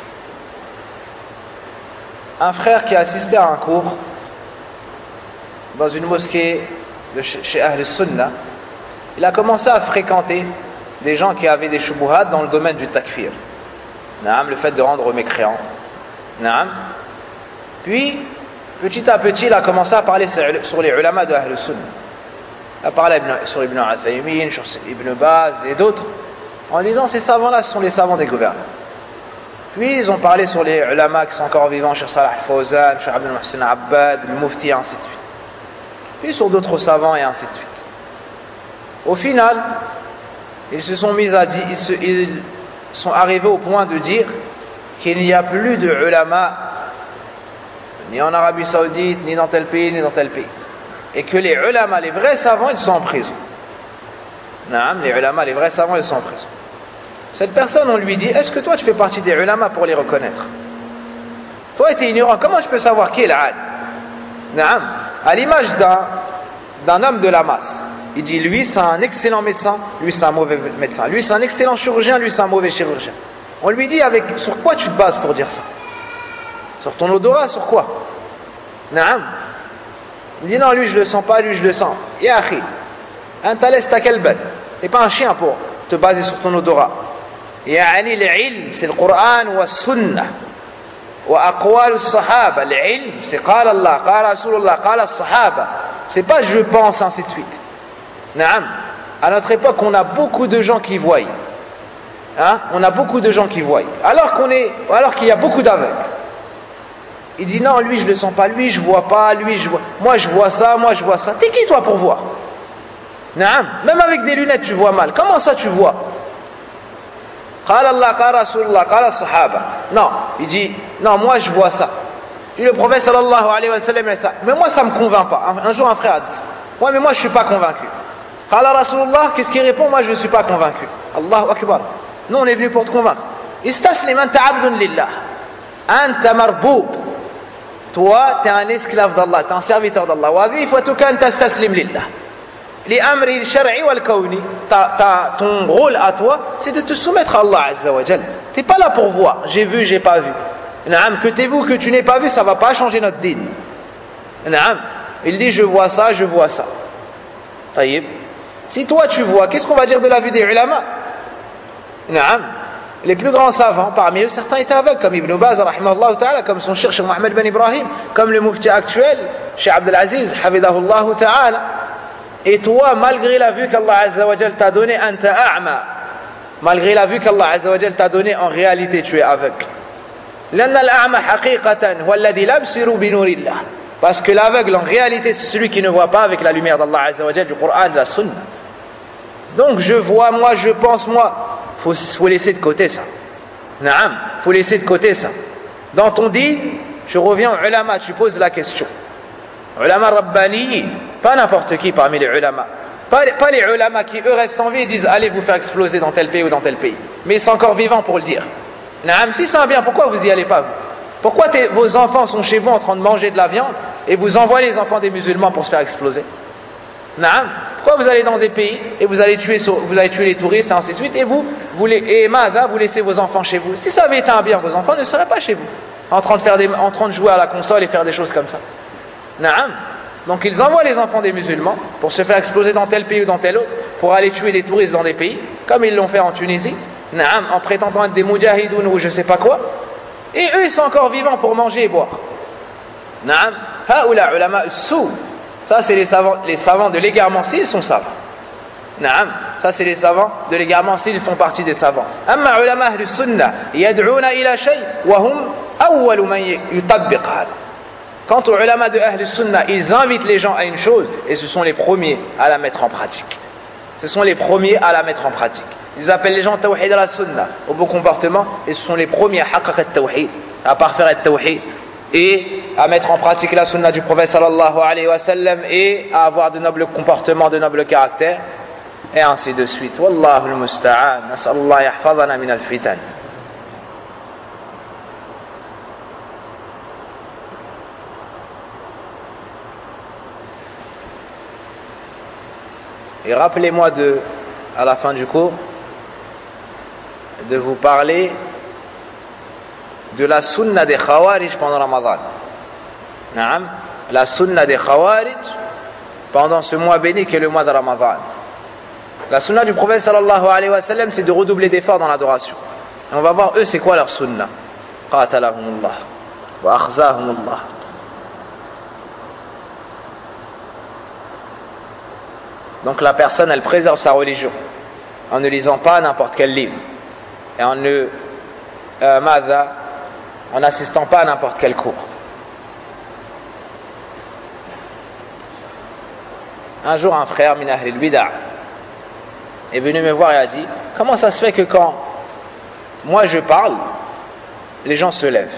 Un frère qui a assisté à un cours dans une mosquée de chez Ahl Sunnah, il a commencé à fréquenter des gens qui avaient des shubuhat dans le domaine du takfir. Naam, le fait de rendre mécréant. Naam. Puis, petit à petit, il a commencé à parler sur les ulama de Ahl Sunnah. Il a parlé sur Ibn Uthaymin, sur Ibn Baz et d'autres, en disant ces savants-là, ce sont les savants des gouverneurs. Puis, ils ont parlé sur les ulama qui sont encore vivants, Cheikh Salah Fawzan, Cheikh Abdel Mohsen Abbad, le Mufti, et ainsi de suite. Puis, sur d'autres savants, et ainsi de suite. Au final, ils se sont mis à dire, ils, se, ils sont arrivés au point de dire qu'il n'y a plus de ulama ni en Arabie Saoudite, ni dans tel pays, ni dans tel pays. Et que les ulama, les vrais savants, ils sont en prison. Non, les ulama, les vrais savants, ils sont en prison. Cette personne, on lui dit, est-ce que toi tu fais partie des ulama pour les reconnaître? Toi, tu es ignorant, comment je peux savoir qui est l'al? Non, à l'image d'un, d'un homme de la masse. Il dit, lui c'est un excellent médecin, lui c'est un mauvais médecin. Lui c'est un excellent chirurgien, lui c'est un mauvais chirurgien. On lui dit, avec, sur quoi tu te bases pour dire ça? Sur ton odorat, sur quoi? Naam. Il dit non, lui je le sens pas, lui je le sens. Ya akhi, anta lasta kalban. T'es pas un chien pour te baser sur ton odorat. Yani l'ilm, c'est le Coran wa sunnah. Wa aqwal as-sahaba. L'ilm, c'est qala Allah, qala Rasulullah, qala as-sahaba. C'est pas je pense, ainsi de suite. Naam. À notre époque, on a beaucoup de gens qui voient. Hein? On a beaucoup de gens qui voient. Alors qu'on est, alors qu'il y a beaucoup d'aveugles. Il dit non, lui je le sens pas, lui je vois pas, lui je vois. Moi je vois ça, moi je vois ça. T'es qui toi pour voir? Naam. Même avec des lunettes tu vois mal. Comment ça tu vois? Qala Allah, qala Rasulullah, qala Sahaba. Non, il dit non, moi je vois ça. Puis le prophète sallallahu alayhi wa sallam, mais moi ça me convainc pas. Un jour un frère a dit ça. Ouais, mais moi je suis pas convaincu. Qala Rasulullah, qu'est-ce qu'il répond? Moi je ne suis pas convaincu. Allahu Akbar. Nous on est venu pour te convaincre. Istaslim anta abdun lillah. Anta marboub. Toi, tu es un esclave d'Allah, tu es un serviteur d'Allah. Wadhifatuka an tastaslim lillah. Li amri al-shar'i wal-kawni. Ton rôle à toi, c'est de te soumettre à Allah Azza wa Jal. Tu n'es pas là pour voir, j'ai vu, j'ai pas vu. Naam, que t'es vu, que tu n'es pas vu, ça ne va pas changer notre din. Naam. Il dit je vois ça, je vois ça. Taïb. Si toi tu vois, qu'est-ce qu'on va dire de la vue des ulama? Naam. Les plus grands savants, parmi eux, certains étaient aveugles, comme Ibn Baz, rahimahullah ta'ala, comme son cheikh, Cheikh Mohammed ben Ibrahim, comme le mufti actuel, Cheikh Abdel Aziz, hafidahullah ta'ala. Et toi, malgré la vue qu'Allah Azza wa Jal t'a donnée, anta a'ma. Malgré la vue qu'Allah Azza wa Jal t'a donnée, en réalité, tu es aveugle. L'anna al-a'ma haqiqatan, huwa alladhi la yabsiru bi nurillah. Parce que l'aveugle, en réalité, c'est celui qui ne voit pas avec la lumière d'Allah Azza wa Jal, du Coran, de la Sunna. Donc, je vois, moi, je pense, moi. Il faut, faut laisser de côté ça. Naam, il faut laisser de côté ça. Dans ton din, tu reviens aux ulama, tu poses la question. Ulama rabbani, pas n'importe qui parmi les ulama. Pas, pas les ulama qui, eux, restent en vie et disent allez vous faire exploser dans tel pays ou dans tel pays. Mais ils sont encore vivants pour le dire. Naam, si c'est un bien, pourquoi vous y allez pas? Pourquoi tes, vos enfants sont chez vous en train de manger de la viande et vous envoyez les enfants des musulmans pour se faire exploser? Naam. Pourquoi vous allez dans des pays et vous allez tuer, vous allez tuer les touristes et ainsi de suite et vous, vous les, et Mada, vous laissez vos enfants chez vous? Si ça avait été un bien, vos enfants ne seraient pas chez vous, en train de faire des, en train de jouer à la console et faire des choses comme ça. Naam. Donc ils envoient les enfants des musulmans pour se faire exploser dans tel pays ou dans tel autre, pour aller tuer des touristes dans des pays, comme ils l'ont fait en Tunisie. Naam, en prétendant être des mujahidoun ou je sais pas quoi. Et eux, ils sont encore vivants pour manger et boire. Naam. Haoula ulama sou. Ça, c'est les savants, les savants de l'égarement, s'ils sont savants. Naam. Ça, c'est les savants de l'égarement, s'ils font partie des savants. Amma ulama ahlus sunnah, yad'una ila shay, wa hum awwalu man yutabbiq hada. Quant aux ulama de ahlus sunnah, ils invitent les gens à une chose, et ce sont les premiers à la mettre en pratique. Ce sont les premiers à la mettre en pratique. Ils appellent les gens tawhid à la sunnah, au bon comportement, et ce sont les premiers à haqqa tawhid, à parfaire le tawhid, et à mettre en pratique la sunna du prophète sallallahu alayhi wa sallam, et à avoir de nobles comportements, de nobles caractères, et ainsi de suite. Wallahu al-musta'an, nas'alullah yahfazana min al-fitan. Et rappelez-moi de, à la fin du cours, de vous parler de la sunna des Khawarij pendant Ramadan. Naam, la sunna des Khawarij pendant ce mois béni qui est le mois de Ramadan. La sunna du prophète sallallahu alayhi wa sallam, c'est de redoubler d'efforts dans l'adoration. On va voir eux c'est quoi leur sunna. Qatalahumullah wa akhzahumullah. Donc la personne elle préserve sa religion en ne lisant pas n'importe quel livre et en ne euh, madha, en n'assistant pas à n'importe quel cours. Un jour un frère min ahli al-bid'a est venu me voir et a dit comment ça se fait que quand moi je parle les gens se lèvent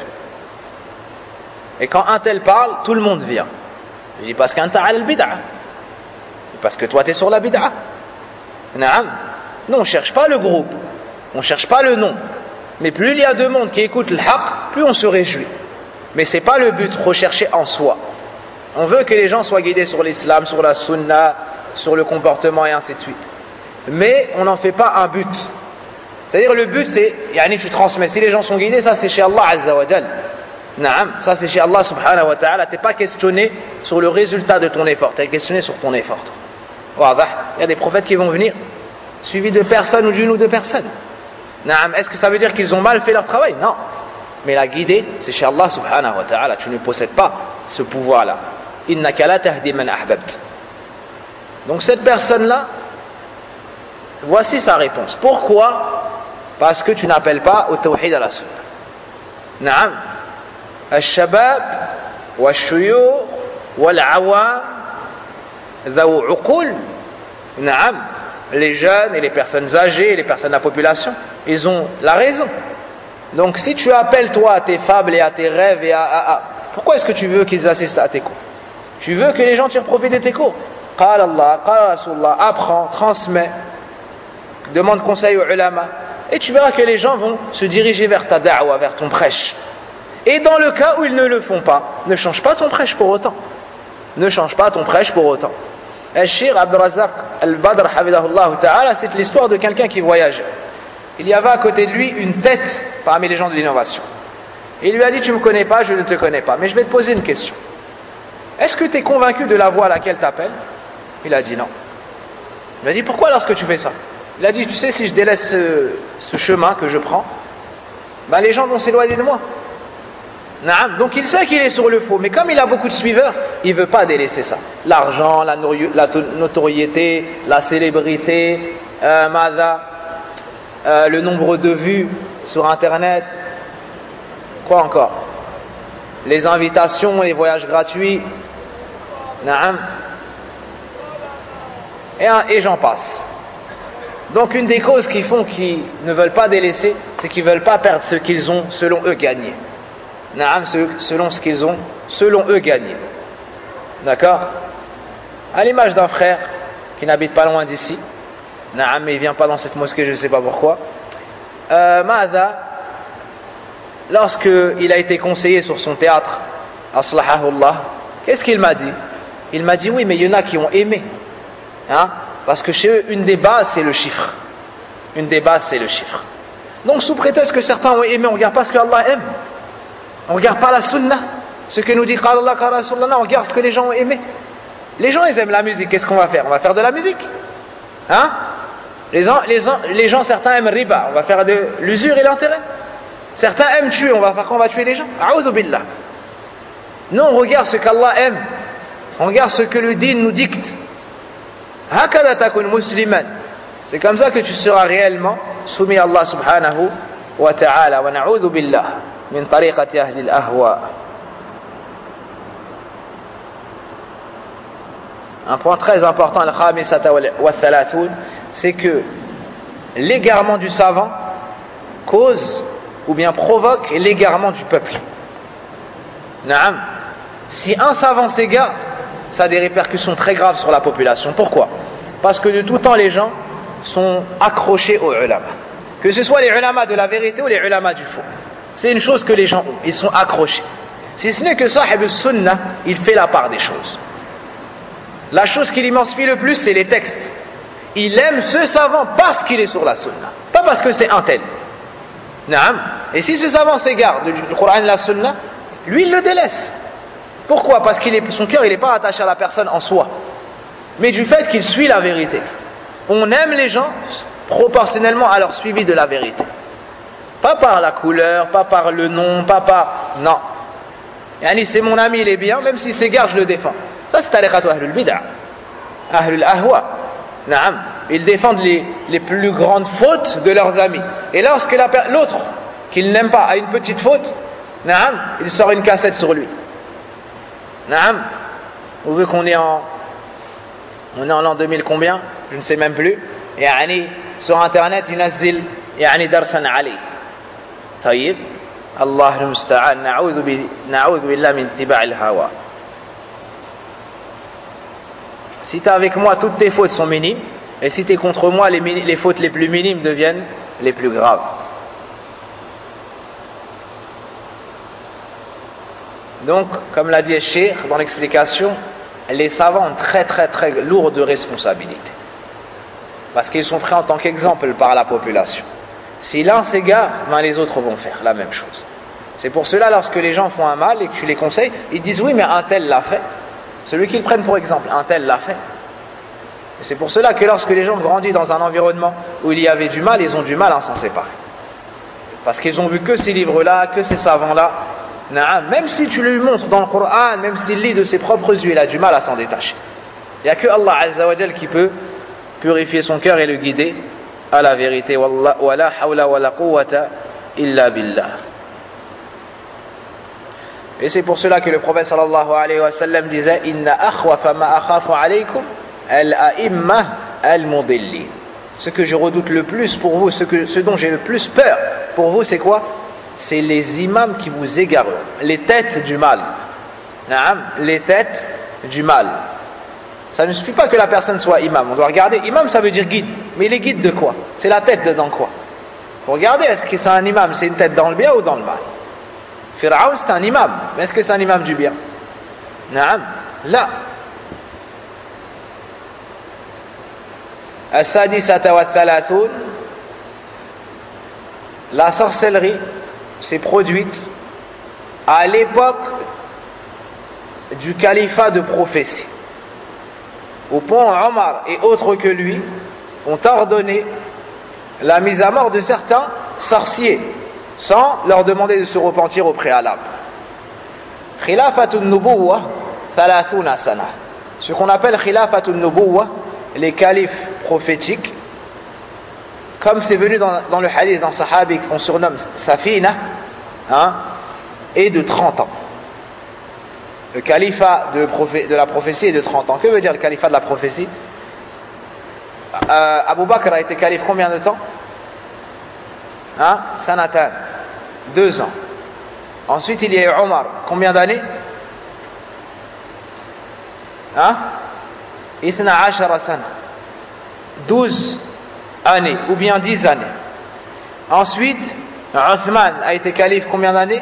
et quand un tel parle tout le monde vient. Je dis parce qu'un ta'al al-bid'a, parce que toi tu es sur la bid'a. Naam. Non, on ne cherche pas le groupe, on ne cherche pas le nom, mais plus il y a de monde qui écoute le haqq, plus on se réjouit. Mais ce n'est pas le but recherché en soi. On veut que les gens soient guidés sur l'islam, sur la sunna, sur le comportement et ainsi de suite. Mais on n'en fait pas un but. C'est-à-dire le but c'est, yani tu transmets, si les gens sont guidés, ça c'est chez Allah Azza wa Jal. Naam, ça c'est chez Allah subhanahu wa ta'ala, tu n'es pas questionné sur le résultat de ton effort, tu es questionné sur ton effort. Il y a des prophètes qui vont venir, suivis de personnes ou d'une ou deux personnes. Naam, est-ce que ça veut dire qu'ils ont mal fait leur travail? Non. Mais la guidée, c'est chez Allah subhanahu wa ta'ala, tu ne possèdes pas ce pouvoir-là. Innaka la tahdi man ahbabt. Donc cette personne-là, voici sa réponse. Pourquoi? Parce que tu n'appelles pas au tawhid à la sunna. Naam. Al-shabab, wal-shuyur, wal-awam, dhaw uqul. Naam. Les jeunes et les personnes âgées et les personnes de la population, ils ont la raison. Donc si tu appelles toi à tes fables et à tes rêves et à, à, à pourquoi est-ce que tu veux qu'ils assistent à tes cours? Tu veux que les gens tirent profit de tes cours? Qala Allah, qala Rasulullah, apprends, transmets, demande conseil aux ulama et tu verras que les gens vont se diriger vers ta da'wa, vers ton prêche. Et dans le cas où ils ne le font pas, ne change pas ton prêche pour autant. Ne change pas ton prêche pour autant. Al-Shir Abd al-Razzaq al-Badr hafidahullah ta'ala, c'est l'histoire de quelqu'un qui voyageait. Il y avait à côté de lui une tête parmi les gens de l'innovation. Il lui a dit, tu ne me connais pas, je ne te connais pas, mais je vais te poser une question. Est-ce que tu es convaincu de la voie à laquelle tu appelles? Il a dit non. Il a dit, pourquoi lorsque tu fais ça? Il a dit, tu sais, si je délaisse ce, ce chemin que je prends, ben les gens vont s'éloigner de moi. Naam. Donc il sait qu'il est sur le faux, mais comme il a beaucoup de suiveurs, il ne veut pas délaisser ça. L'argent, la, la notoriété, la célébrité, euh, madha, euh, le nombre de vues sur internet, quoi encore? Les invitations, les voyages gratuits, naam. Et, et j'en passe. Donc une des causes qui font qu'ils ne veulent pas délaisser, c'est qu'ils ne veulent pas perdre ce qu'ils ont selon eux gagné. Naam, selon ce qu'ils ont, selon eux gagné. D'accord? À l'image d'un frère qui n'habite pas loin d'ici. Naam, mais il ne vient pas dans cette mosquée, je ne sais pas pourquoi. Euh, Ma'adha, lorsqu'il a été conseillé sur son théâtre, Aslahahullah, qu'est-ce qu'il m'a dit? Il m'a dit, oui, mais il y en a qui ont aimé. Hein? Parce que chez eux, une des bases, c'est le chiffre. Une des bases, c'est le chiffre. Donc, sous prétexte que certains ont aimé, on ne regarde pas ce que Allah aime. On ne regarde pas la sunna. Ce que nous dit Qala Allah, Qala Rasulullah, on regarde ce que les gens ont aimé. Les gens, ils aiment la musique. Qu'est-ce qu'on va faire? On va faire de la musique. Hein? Les gens, les, les gens, certains aiment riba. On va faire de l'usure et l'intérêt. Certains aiment tuer. On va faire quoi? On va tuer les gens. A'udhu billah. Non, on regarde ce qu'Allah aime. On regarde ce que le din nous dicte. Hakada takun musliman. C'est comme ça que tu seras réellement soumis à Allah subhanahu wa ta'ala. Wa na'udhu billah min tariqati ahli al-ahwa. Un point très important, al-khamisata wal-thalathun, c'est que l'égarement du savant cause ou bien provoque l'égarement du peuple. Naam. Si un savant s'égare, ça a des répercussions très graves sur la population. Pourquoi? Parce que de tout temps, les gens sont accrochés aux ulama. Que ce soit les ulama de la vérité ou les ulama du faux. C'est une chose que les gens ont. Ils sont accrochés. Si ce n'est que sahib al-sunnah, il fait la part des choses. La chose qui l'immensifie le plus, c'est les textes. Il aime ce savant parce qu'il est sur la sunnah. Pas parce que c'est un tel. Naam. Et si ce savant s'égare du, du Coran et de la sunnah, lui, il le délaisse. Pourquoi? Parce que son cœur, il n'est pas attaché à la personne en soi, mais du fait qu'il suit la vérité. On aime les gens proportionnellement à leur suivi de la vérité. Pas par la couleur, pas par le nom, pas par... Non. Yani c'est mon ami, il est bien, même s'il s'égare, je le défends. Ça, c'est tariqatu ahlul bid'a. Ahlul ahwa. Naam. Ils défendent les, les plus grandes fautes de leurs amis. Et lorsque la, l'autre, qu'il n'aime pas, a une petite faute, naam, il sort une cassette sur lui. Naam. Vous voyez qu'on est en... On est en l'an deux mille combien? Je ne sais même plus. Yani, sur internet, ينزل يعني درسا عليه. طيب. الله المستعان. نعوذ ب... نعوذ بالله من اتباع الهوى. Si tu es avec moi, toutes tes fautes sont minimes. Et si tu es contre moi, les, mini... les fautes les plus minimes deviennent les plus graves. Donc, comme l'a dit le cheikh dans l'explication, les savants ont très très très lourde responsabilité. Parce qu'ils sont pris en tant qu'exemple par la population. Si l'un s'égare, ben les autres vont faire la même chose. C'est pour cela, lorsque les gens font un mal et que tu les conseilles, ils disent oui, mais un tel l'a fait. Celui qu'ils prennent pour exemple, un tel l'a fait. Et c'est pour cela que lorsque les gens grandissent dans un environnement où il y avait du mal, ils ont du mal à s'en séparer. Parce qu'ils ont vu que ces livres-là, que ces savants-là. Même si tu lui montres dans le Coran, même s'il lit de ses propres yeux, il a du mal à s'en détacher. Il n'y a que Allah Azza wa Jal qui peut purifier son cœur et le guider à la vérité. Wala hawla wala quwwata illa billah. Et c'est pour cela que le prophète sallallahu alayhi wa sallam disait Inna akhwafa ma akhafu alaykum al-a'imma al-mudillin. Ce que je redoute le plus pour vous, ce, que, ce dont j'ai le plus peur pour vous, c'est quoi? C'est les imams qui vous égarent, les têtes du mal. Naam, les têtes du mal. Ça ne suffit pas que la personne soit imam. On doit regarder. Imam, ça veut dire guide. Mais il est guide de quoi? C'est la tête dans quoi? Faut regarder, est-ce que c'est un imam, c'est une tête dans le bien ou dans le mal? Pharaon, c'est un imam. Mais est-ce que c'est un imam du bien? Naam, là. As-sadisata wa thalathoun. La sorcellerie s'est produite à l'époque du califat de prophétie. Au point Omar et autres que lui ont ordonné la mise à mort de certains sorciers sans leur demander de se repentir au préalable. Khilafatun nubuwwa thalathuna sana. Ce qu'on appelle khilafatun nubuwwa, les califes prophétiques, comme c'est venu dans, dans le hadith d'un sahabi qu'on surnomme Safina, hein, est de trente ans. Le califat de, prophé, de la prophétie est de trente ans. Que veut dire le califat de la prophétie? euh, Abu Bakr a été calife combien de temps? Hein? Sanatan. Deux ans. Ensuite il y a eu Omar. Combien d'années? Hein? Ithna ashara sana. Douze années, ou bien dix années. Ensuite, Uthman a été calife combien d'années?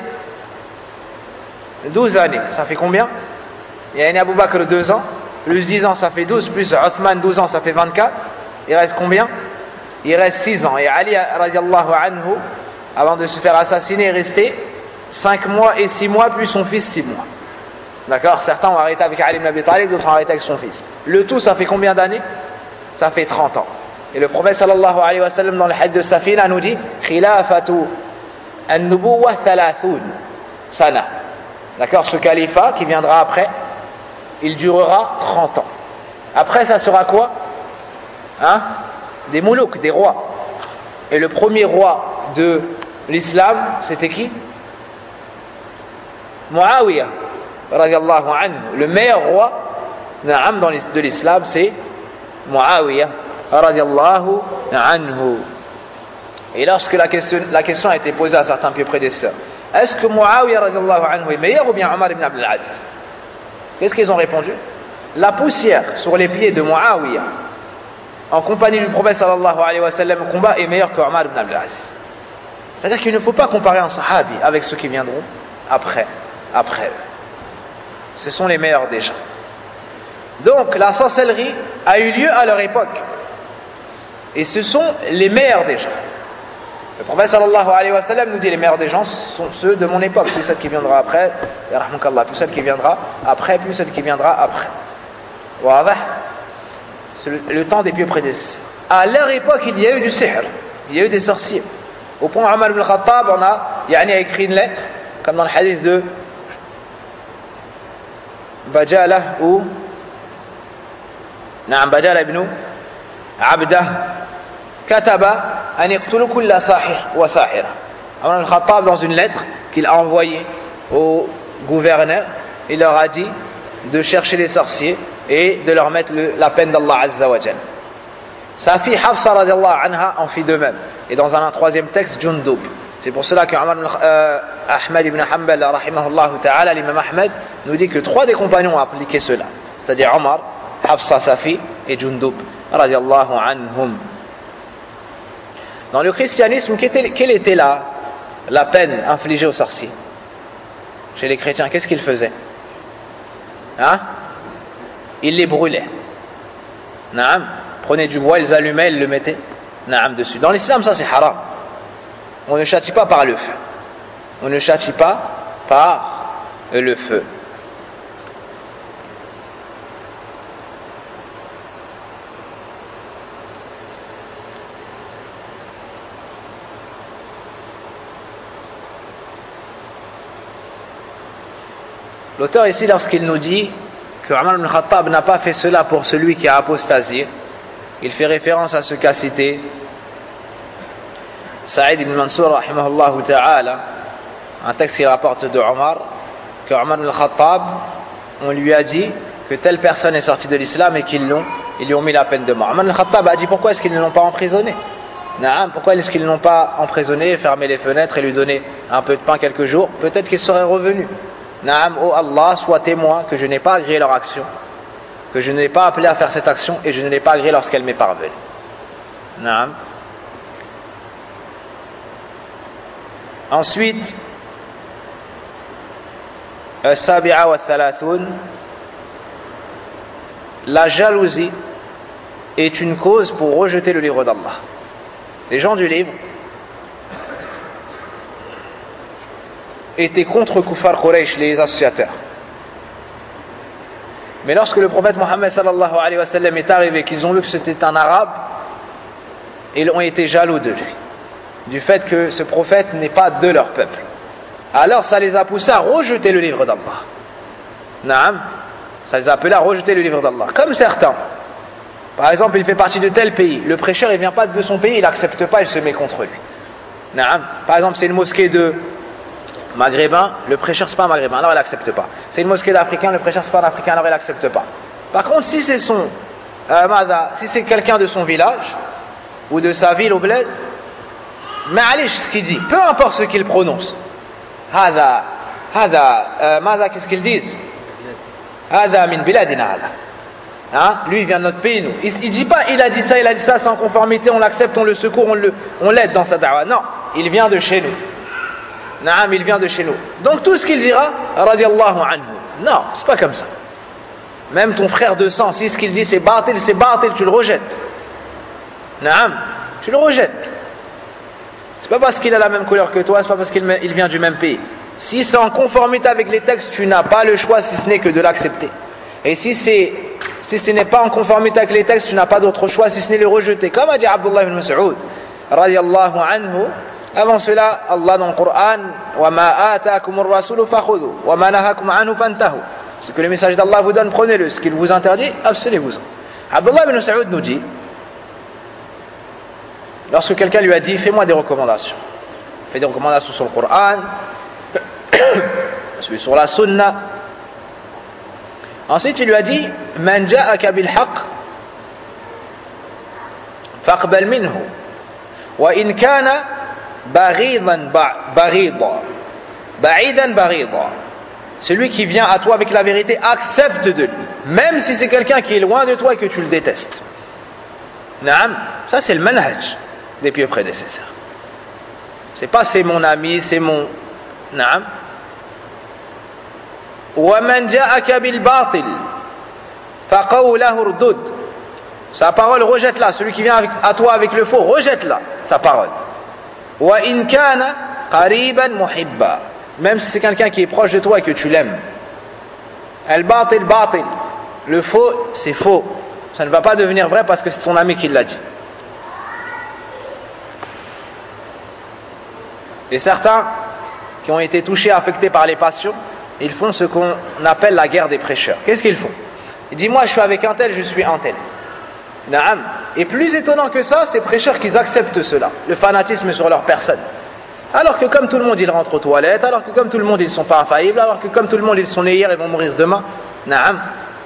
douze années. Ça fait combien? Il y a Abu Bakr deux ans, plus dix ans, ça fait douze, plus Uthman douze ans, ça fait vingt-quatre. Il reste combien? Il reste six ans. Et Ali radiallahu anhu, avant de se faire assassiner, est resté cinq mois et six mois, plus son fils six mois. D'accord? Certains ont arrêté avec Ali ibn Abi Talib, d'autres ont arrêté avec son fils. Le tout, ça fait combien d'années? Ça fait trente ans. Et le prophète sallallahu alayhi wa sallam dans le hadith de Safina nous dit Khilafatu an-nubuwwa thalathoun sana. D'accord, ce califat qui viendra après, il durera trente ans. Après, ça sera quoi? Hein? Des moulouks, des rois. Et le premier roi de l'islam, c'était qui? Muawiyah radiyallahu anhu. Le meilleur roi de l'islam, c'est Muawiyah radiyallahu anhu. Et lorsque la question, la question a été posée à certains pieux prédécesseurs, est-ce que Muawiyah radiyallahu anhu est meilleur ou bien Omar ibn Abdul Aziz? Qu'est-ce qu'ils ont répondu? La poussière sur les pieds de Muawiyah en compagnie du prophète sallallahu alayhi wa sallam au combat est meilleur que Omar ibn Abdul Aziz. C'est-à-dire qu'il ne faut pas comparer un sahabi avec ceux qui viendront après, après eux. Ce sont les meilleurs déjà. Donc la sorcellerie a eu lieu à leur époque. Et ce sont les meilleurs des gens. Le prophète sallallahu alayhi wa sallam nous dit les meilleurs des gens sont ceux de mon époque, plus celle qui viendra après, plus celle qui viendra après, plus celle qui viendra après. C'est le, le temps des pieux prédécesseurs. À leur époque, il y a eu du sihr, il y a eu des sorciers. Au point où Omar ibn Khattab on a, yani, a écrit une lettre, comme dans le hadith de Bajala ou Naam Bajala ibn Abdah Kataba an yaqtulu kulla sahir wa sahira. Omar ibn Khattab, dans une lettre qu'il a envoyée au gouverneur, il leur a dit de chercher les sorciers et de leur mettre le, la peine d'Allah Azza wa Jal. Sa fille Hafsa radiallahu anha en fit de même. Et dans un, un troisième texte, Jundub. C'est pour cela que euh, Ahmad ibn Hanbal rahimahullah ta'ala, l'imam Ahmad, nous dit que trois des compagnons ont appliqué cela. C'est-à-dire Omar, Hafsa sa fille et Jundub radiallahu anhum. Dans le christianisme, quelle était la, la peine infligée aux sorciers? Chez les chrétiens, qu'est-ce qu'ils faisaient? Hein? Ils les brûlaient. Naam. Prenaient du bois, ils allumaient, ils le mettaient naam dessus. Dans l'islam, ça c'est haram. On ne châtie pas par le feu. On ne châtie pas par le feu. L'auteur ici, lorsqu'il nous dit que Omar ibn Khattab n'a pas fait cela pour celui qui a apostasié, il fait référence à ce qu'a cité Saïd ibn Mansour rahimahullah ta'ala, un texte qui rapporte de Omar, que Omar ibn Khattab, on lui a dit que telle personne est sortie de l'islam et qu'ils l'ont, ils lui ont mis la peine de mort. Omar ibn Khattab a dit pourquoi est-ce qu'ils ne l'ont pas emprisonné? Naam, pourquoi est-ce qu'ils ne l'ont pas emprisonné, fermé les fenêtres et lui donné un peu de pain quelques jours? Peut-être qu'il serait revenu. Naam, oh Allah, sois témoin que je n'ai pas agréé leur action, que je n'ai pas appelé à faire cette action et je ne l'ai pas agréé lorsqu'elle m'est parvenue. Naam. Ensuite, As-Sabi'a wa Thalathun, la jalousie est une cause pour rejeter le livre d'Allah. Les gens du livre étaient contre Kuffar Quraysh, les associateurs. Mais lorsque le prophète Mohammed sallallahu alayhi wa sallam est arrivé, qu'ils ont vu que c'était un arabe, ils ont été jaloux de lui, du fait que ce prophète n'est pas de leur peuple. Alors ça les a poussés à rejeter le livre d'Allah. Naam, ça les a appelés à rejeter le livre d'Allah. Comme certains. Par exemple, il fait partie de tel pays. Le prêcheur, il ne vient pas de son pays, il n'accepte pas, il se met contre lui. Naam. Par exemple, c'est une mosquée de maghrébin, le prêcheur c'est pas un maghrébin, alors il n'accepte pas. C'est une mosquée d'africain, le prêcheur c'est pas un africain, alors il n'accepte pas. Par contre, si c'est son euh, mada, si c'est quelqu'un de son village ou de sa ville au bled, mais allez, ce qu'il dit, peu importe ce qu'il prononce. Hada, hada, euh, mada, qu'est-ce qu'ils disent? Hada min biladina hada. Hein? Lui il vient de notre pays, nous. Il, il dit pas il a dit ça, il a dit ça, c'est en conformité, on l'accepte, on le secourt, on le, on l'aide dans sa da'wa. Non, il vient de chez nous. Naam, il vient de chez nous. Donc tout ce qu'il dira, radiallahu anhu. Non, c'est pas comme ça. Même ton frère de sang, si ce qu'il dit c'est batil, c'est batil, tu le rejettes. Naam, tu le rejettes. C'est pas parce qu'il a la même couleur que toi, c'est pas parce qu'il il vient du même pays. Si c'est en conformité avec les textes, tu n'as pas le choix si ce n'est que de l'accepter. Et si c'est, si ce n'est pas en conformité avec les textes, tu n'as pas d'autre choix si ce n'est le rejeter. Comme a dit Abdullah ibn Mas'ud, radiallahu anhu. Avant cela, Allah dans le Coran, وَمَا آتَاكُمُ الرَّسُولُ فَخُذُوا وَمَا نَهَاكُمْ عَنْهُ فَانْتَهُوا. Ce que le message d'Allah vous donne, prenez-le. Ce qu'il vous interdit, abstenez-vous-en. Abdullah ibn Mas'ud nous dit, lorsque quelqu'un lui a dit, fais-moi des recommandations. Fais des recommandations sur le Coran, sur la Sunna. Ensuite, il lui a dit, مَنْ جَاءَكَ بِالْحَقِّ فَاقْبَلْ مِنْهُ وَإِنْ كَانَ بَغِيضًا بَغِيضًا بَعِيدًا بَغِيضًا. Celui qui vient à toi avec la vérité, accepte de lui, même si c'est quelqu'un qui est loin de toi et que tu le détestes. Naam, ça c'est le manhaj des pieux prédécesseurs. C'est pas c'est mon ami, c'est mon... Naam. وَمَنْ جَاءَكَ بِالْبَاطِلِ فَقَوْلَهُ اُرْدُدْ. Sa parole, rejette-la. Celui qui vient avec, à toi avec le faux, rejette-la, sa parole. وَإِنْ كَانَ قَرِيبًا مُحِبًّا. Même si c'est quelqu'un qui est proche de toi et que tu l'aimes. Al-batil, batil. Le faux, c'est faux. Ça ne va pas devenir vrai parce que c'est ton ami qui l'a dit. Et certains qui ont été touchés, affectés par les passions, ils font ce qu'on appelle la guerre des prêcheurs. Qu'est-ce qu'ils font? Ils disent, moi je suis avec un tel, je suis un tel. Naam. Et plus étonnant que ça, ces prêcheurs qu'ils acceptent cela, le fanatisme sur leur personne. Alors que comme tout le monde ils rentrent aux toilettes, alors que comme tout le monde ils ne sont pas infaillibles, alors que comme tout le monde ils sont nés hier et vont mourir demain. Naam.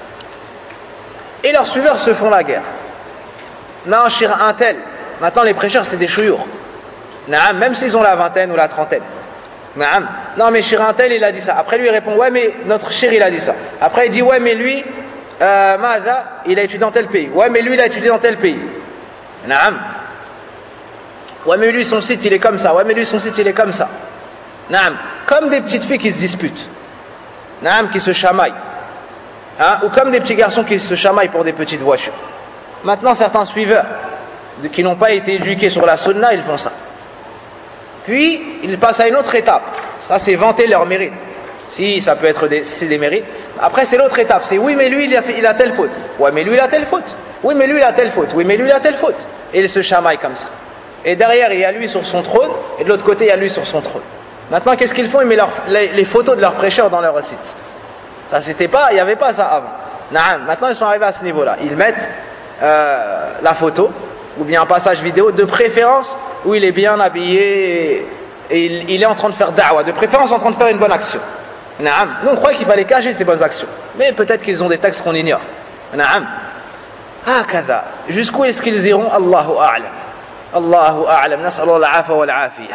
Et leurs suiveurs se font la guerre. Non, shir un tel. Maintenant les prêcheurs c'est des chouyours. Naam, même s'ils ont la vingtaine ou la trentaine. Naam. Non mais shir un tel il a dit ça. Après lui il répond ouais mais notre shir il a dit ça. Après il dit ouais mais lui euh, Maza, il a étudié dans tel pays. Ouais mais lui il a étudié dans tel pays. Naam. Ouais mais lui son site il est comme ça. Ouais mais lui son site il est comme ça. Naam. Comme des petites filles qui se disputent. Naam, qui se chamaillent. Hein? Ou comme des petits garçons qui se chamaillent pour des petites voitures. Maintenant certains suiveurs qui n'ont pas été éduqués sur la sunna, ils font ça. Puis ils passent à une autre étape. Ça c'est vanter leur mérite. Si ça peut être des, si c'est des mérites. Après c'est l'autre étape. C'est oui mais lui il a, fait, il a telle faute. Ouais mais lui il a telle faute. Oui mais lui il a telle faute. Oui mais lui il a telle faute. Et ils se chamaillent comme ça. Et derrière il y a lui sur son trône. Et de l'autre côté il y a lui sur son trône. Maintenant qu'est-ce qu'ils font? Ils mettent leur, les, les photos de leurs prêcheurs dans leur site. Ça c'était pas, il n'y avait pas ça avant. Naam. Maintenant ils sont arrivés à ce niveau-là. Ils mettent euh, la photo ou bien un passage vidéo, de préférence où il est bien habillé et il, il est en train de faire da'wah, de préférence en train de faire une bonne action. Naam. Nous on croit qu'il fallait cacher ces bonnes actions, mais peut-être qu'ils ont des textes qu'on ignore. Naam. Hakadha. Jusqu'où est-ce qu'ils iront? Allahu a'lam. Allahu a'lam. Nas'alullah al-'afwa wal-'afiyah.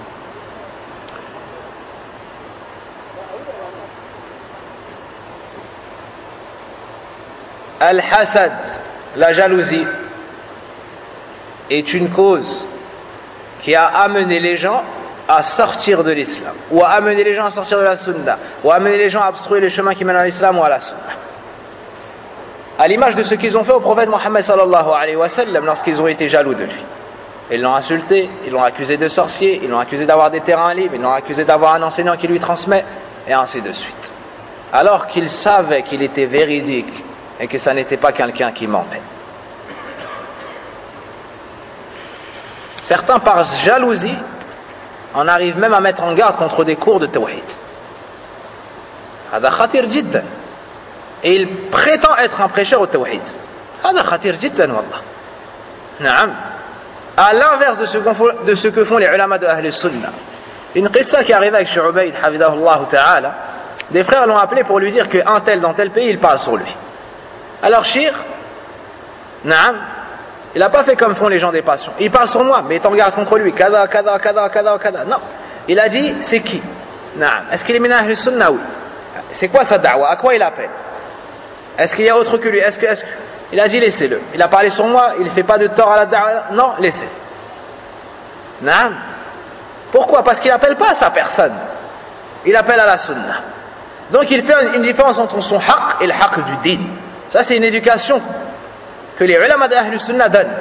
Al-hasad, la jalousie, est une cause qui a amené les gens à sortir de l'islam, ou à amener les gens à sortir de la sunna, ou à amener les gens à obstruer les chemins qui mènent à l'islam ou à la sunna. À l'image de ce qu'ils ont fait au prophète Mohammed sallallahu alayhi wa sallam lorsqu'ils ont été jaloux de lui. Ils l'ont insulté, ils l'ont accusé de sorcier, ils l'ont accusé d'avoir des terrains libres, ils l'ont accusé d'avoir un enseignant qui lui transmet, et ainsi de suite. Alors qu'ils savaient qu'il était véridique et que ça n'était pas quelqu'un qui mentait. Certains, par jalousie, en arrivent même à mettre en garde contre des cours de tawhid. Hada khatir jiddan. Et il prétend être un prêcheur au tawhid. Hada khatir jiddan wallah. Naam. À l'inverse de ce, de ce que font les ulama de Ahl Sunnah. Une qissa qui arrive avec Shu'ubayd, hafidahullah ta'ala, des frères l'ont appelé pour lui dire qu'un tel dans tel pays, il parle sur lui. Alors Shir, naam, il n'a pas fait comme font les gens des passions. Il parle sur moi, mais il t'en garde contre lui. Kada, kada, kada, kada, kada. Non. Il a dit, c'est qui? Naam. Est-ce qu'il est min Ahl Sunnah? Oui. C'est quoi sa da'wa? À quoi il appelle? Est-ce qu'il y a autre que lui? Est-ce que, est-ce que... Il a dit, laissez-le. Il a parlé sur moi, il ne fait pas de tort à la da'wa. Non, laissez. Naam. Pourquoi? Parce qu'il n'appelle pas à sa personne. Il appelle à la Sunnah. Donc il fait une différence entre son haqq et le haqq du din. Ça c'est une éducation que les ulama d'Ahl Sunnah donnent.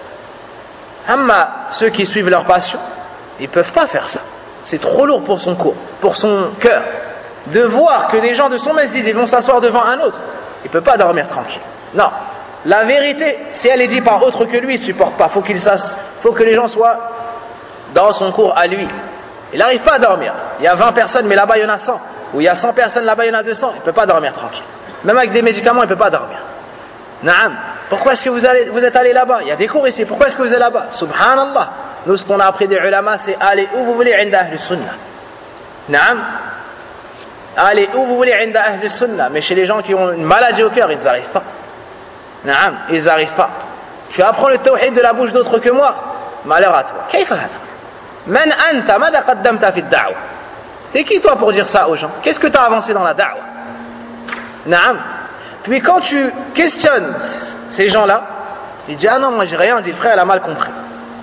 Amma ceux qui suivent leur passion, ils ne peuvent pas faire ça. C'est trop lourd pour son corps, pour son cœur. De voir que des gens de son masjid ils vont s'asseoir devant un autre, il ne peut pas dormir tranquille. Non. La vérité, si elle est dite par autre que lui, il ne supporte pas. Il faut qu'il sache, faut que les gens soient dans son cours à lui. Il n'arrive pas à dormir. Il y a vingt personnes, mais là-bas il y en a cent. Ou il y a cent personnes, là-bas il y en a deux cents. Il ne peut pas dormir tranquille. Même avec des médicaments, il ne peut pas dormir. Naam. Pourquoi est-ce que vous, allez, vous êtes allé là-bas? Il y a des cours ici. Pourquoi est-ce que vous êtes là-bas? Subhanallah. Nous, ce qu'on a appris des ulama, c'est aller où vous voulez, inda Ahl Sunnah. Naam. Allez où vous voulez, inda Ahl Sunnah. Mais chez les gens qui ont une maladie au cœur, ils n'arrivent pas. Naam. Ils n'arrivent pas. Tu apprends le tawhid de la bouche d'autres que moi. Malheur à toi. Kayfa hada? Man anta, mada qaddamta fi ad-da'wa? T'es qui toi pour dire ça aux gens? Qu'est-ce que tu as avancé dans la da'wa? Naam. Puis quand tu questionnes ces gens-là, ils disent ah non, moi j'ai rien dit, le frère elle a mal compris.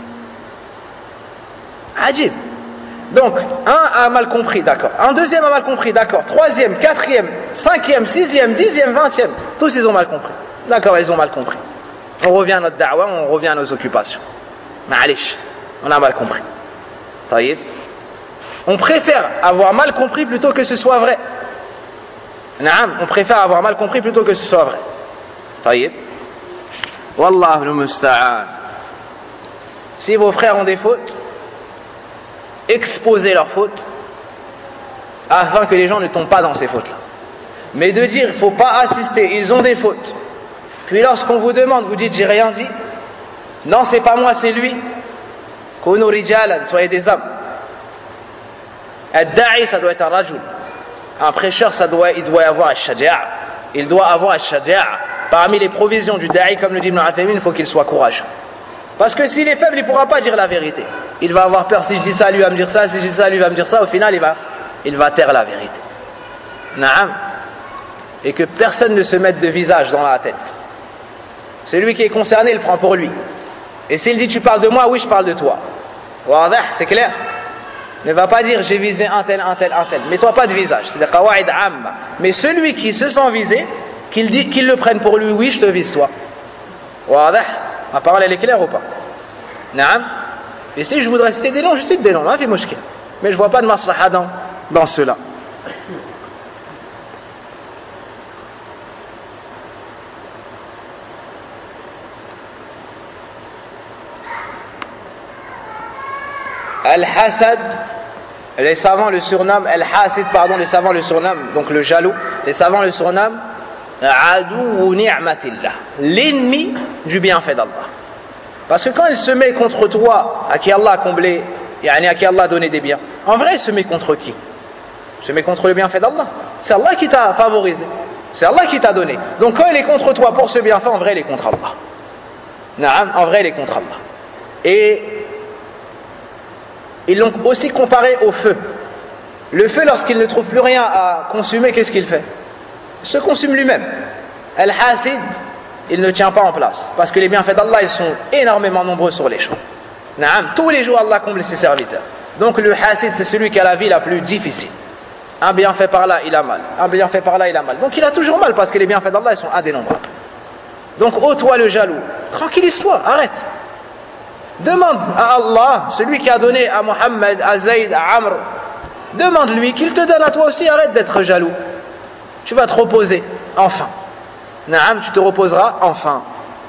Ajib. Donc, un a mal compris, d'accord. Un deuxième a mal compris, d'accord. Troisième, quatrième, cinquième, sixième, dixième, vingtième, tous ils ont mal compris. D'accord, ils ont mal compris. On revient à notre da'wa, on revient à nos occupations. Ma'alish, on a mal compris. Taïb. On préfère avoir mal compris plutôt que ce soit vrai. Naam, on préfère avoir mal compris plutôt que ce soit vrai. Taïb. Wallahu al-musta'an. Si vos frères ont des fautes, exposer leurs fautes afin que les gens ne tombent pas dans ces fautes-là. Mais de dire, il ne faut pas assister, ils ont des fautes. Puis lorsqu'on vous demande, vous dites, j'ai rien dit. Non, c'est pas moi, c'est lui. Kunu rijalan, soyez des hommes. Ad-da'i, ça doit être un rajul. Un prêcheur, ça doit, il doit avoir al-shaja'a. Il doit avoir al-shaja'a. Parmi les provisions du da'i, comme le dit Ibn Uthaymin, il faut qu'il soit courageux. Parce que s'il est faible, il ne pourra pas dire la vérité. Il va avoir peur, si je dis ça, lui va me dire ça, si je dis ça, lui va me dire ça. Au final, il va, il va taire la vérité. Naam. Et que personne ne se mette de visage dans la tête. Celui qui est concerné, il prend pour lui. Et s'il dit, tu parles de moi, oui, je parle de toi. Wadah, c'est clair. Ne va pas dire, j'ai visé un tel, un tel, un tel. Mets-toi pas de visage. C'est des qawa'id amma. Mais celui qui se sent visé, qu'il dit, qu'il le prenne pour lui, oui, je te vise toi. Wadah. Ma parole, elle est claire ou pas? Naam. Et si je voudrais citer des noms, je cite des noms. Hein, mais je ne vois pas de maslaha dans, dans cela. Al-Hasad, les savants le surnomment, Al-Hasid, pardon, les savants le surnomment, donc le jaloux, les savants le surnomment Adou ni'matillah, l'ennemi du bienfait d'Allah. Parce que quand il se met contre toi, à qui Allah a comblé, à qui Allah a donné des biens, en vrai, il se met contre qui? Il se met contre le bienfait d'Allah. C'est Allah qui t'a favorisé, c'est Allah qui t'a donné. Donc quand il est contre toi pour ce bienfait, en vrai, il est contre Allah. Naam, en vrai, il est contre Allah. Et ils l'ont aussi comparé au feu. Le feu, lorsqu'il ne trouve plus rien à consumer, qu'est-ce qu'il fait? Il se consume lui-même. Al-Hasid, il ne tient pas en place. Parce que les bienfaits d'Allah, ils sont énormément nombreux sur les champs. Naam, tous les jours, Allah comble ses serviteurs. Donc le Hasid, c'est celui qui a la vie la plus difficile. Un bienfait par là, il a mal. Un bienfait par là, il a mal. Donc il a toujours mal parce que les bienfaits d'Allah, ils sont indénombrables. Donc, ô toi le jaloux, tranquillise-toi, arrête. Demande à Allah, celui qui a donné à Mohammed, à Zayd, à Amr, demande-lui qu'il te donne à toi aussi, arrête d'être jaloux. Tu vas te reposer, enfin. Naam, tu te reposeras, enfin.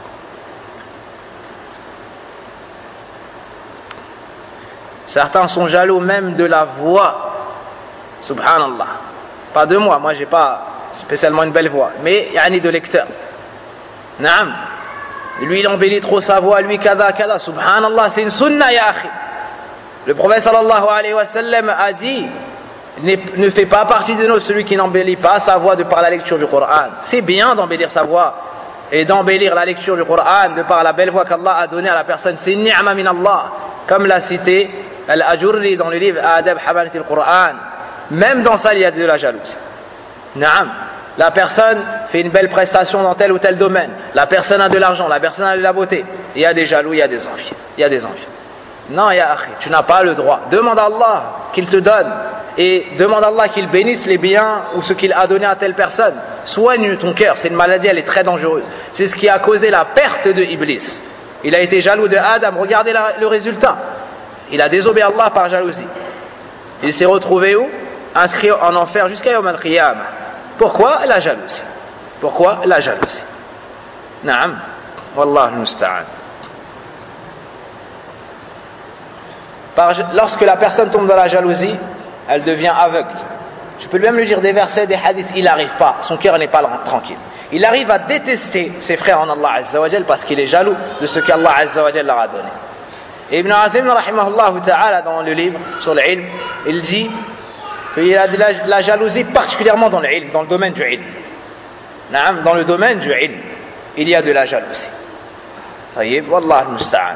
Certains sont jaloux même de la voix. Subhanallah. Pas de moi, moi j'ai pas spécialement une belle voix, mais yani de lecteur. Naam. Lui, il embellit trop sa voix, lui, kada, kada. Subhanallah, c'est une sunna, ya akhi. Le prophète sallallahu alayhi wa sallam a dit, ne fait pas partie de nous celui qui n'embellit pas sa voix de par la lecture du Coran. C'est bien d'embellir sa voix et d'embellir la lecture du Coran de par la belle voix qu'Allah a donnée à la personne. C'est une ni'ma min Allah. Comme l'a cité Al-Ajurri dans le livre Adab Hamalat al-Quran. Même dans ça, il y a de la jalousie. Naam. La personne fait une belle prestation dans tel ou tel domaine. La personne a de l'argent, la personne a de la beauté. Il y a des jaloux, il y a des envieux. Il y a des envieux. Non, ya akhi, tu n'as pas le droit. Demande à Allah qu'il te donne. Et demande à Allah qu'il bénisse les biens ou ce qu'il a donné à telle personne. Soigne ton cœur. C'est une maladie, elle est très dangereuse. C'est ce qui a causé la perte de Iblis. Il a été jaloux de Adam. Regardez la, le résultat. Il a désobéi à Allah par jalousie. Il s'est retrouvé où? Inscrit en enfer jusqu'à Yawm al-Qiyamah. Pourquoi la jalousie? Pourquoi la jalousie? Naam. Wallah al-musta'an. Lorsque la personne tombe dans la jalousie, elle devient aveugle. Je peux même lui dire des versets, des hadiths, il n'arrive pas, son cœur n'est pas tranquille. Il arrive à détester ses frères en Allah Azza wa Jal parce qu'il est jaloux de ce qu'Allah Azza wa Jal leur a donné. Et Ibn Uthaymin rahimahullah ta'ala dans le livre sur l'ilm, il dit qu'il y a de la, de la jalousie particulièrement dans l'ilm, dans le domaine du ilm. Naam, dans le domaine du ilm, il y a de la jalousie. Tayyib, wallah al-musta'an.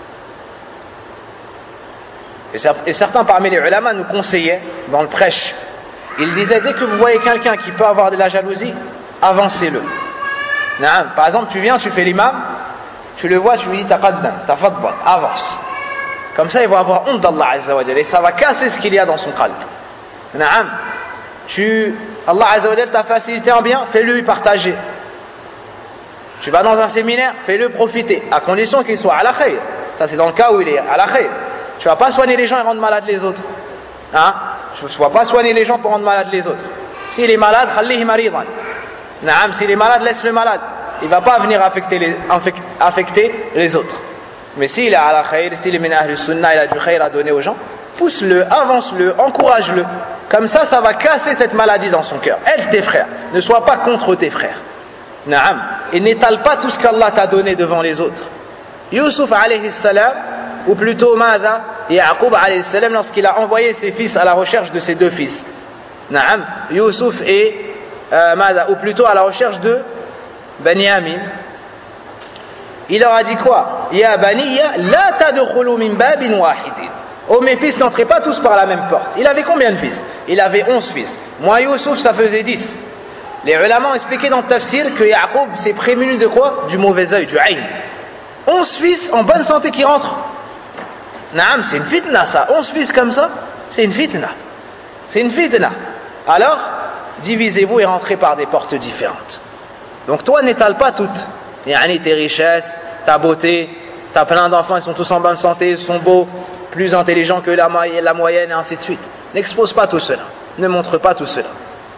Et certains parmi les ulama nous conseillaient dans le prêche. Ils disaient, dès que vous voyez quelqu'un qui peut avoir de la jalousie, avancez-le. Naam. Par exemple, tu viens, tu fais l'imam, tu le vois, tu lui dis taqaddam, tafaddal, avance. Comme ça, il va avoir honte d'Allah Azza wa Jal et ça va casser ce qu'il y a dans son qalb. Naam. Tu, Allah Azza wa Jal t'a facilité un bien, fais-le lui partager. Tu vas dans un séminaire, fais-le profiter, à condition qu'il soit à la khayr. Ça, c'est dans le cas où il est à la khayr. Tu ne vas pas soigner les gens et rendre malades les autres. Hein? Tu ne vas pas soigner les gens pour rendre malades les autres. S'il est malade, khallihi maridan. Naam, s'il est malade, laisse-le malade. Il ne va pas venir affecter les, affecter les autres. Mais s'il est à la khayr, s'il est min ahl sunnah, il a du khayr à donner aux gens, pousse-le, avance-le, encourage-le. Comme ça, ça va casser cette maladie dans son cœur. Aide tes frères, ne sois pas contre tes frères. Naam. Et n'étale pas tout ce qu'Allah t'a donné devant les autres. Yusuf alayhi salam, ou plutôt Mada, Yaqub alayhi salam, lorsqu'il a envoyé ses fils à la recherche de ses deux fils. Naam. Yusuf et euh, Mada, ou plutôt à la recherche de Benyamin. Il leur a dit quoi? Ya baniya la tadkhulu min babin wahidin. Oh mes fils, n'entrez pas tous par la même porte. Il avait combien de fils? Il avait onze fils. Moi, Yusuf, ça faisait dix. Les ulama ont expliqué dans le tafsir que Yaqub s'est prévenu de quoi? Du mauvais œil, du ayn. onze fils en bonne santé qui rentrent. Naam, c'est une fitna ça. onze fils comme ça, c'est une fitna. C'est une fitna. Alors, divisez-vous et rentrez par des portes différentes. Donc toi, n'étale pas toutes. Yani tes richesses, ta beauté, t'as plein d'enfants, ils sont tous en bonne santé, ils sont beaux, plus intelligents que la, la moyenne et ainsi de suite. N'expose pas tout cela, ne montre pas tout cela.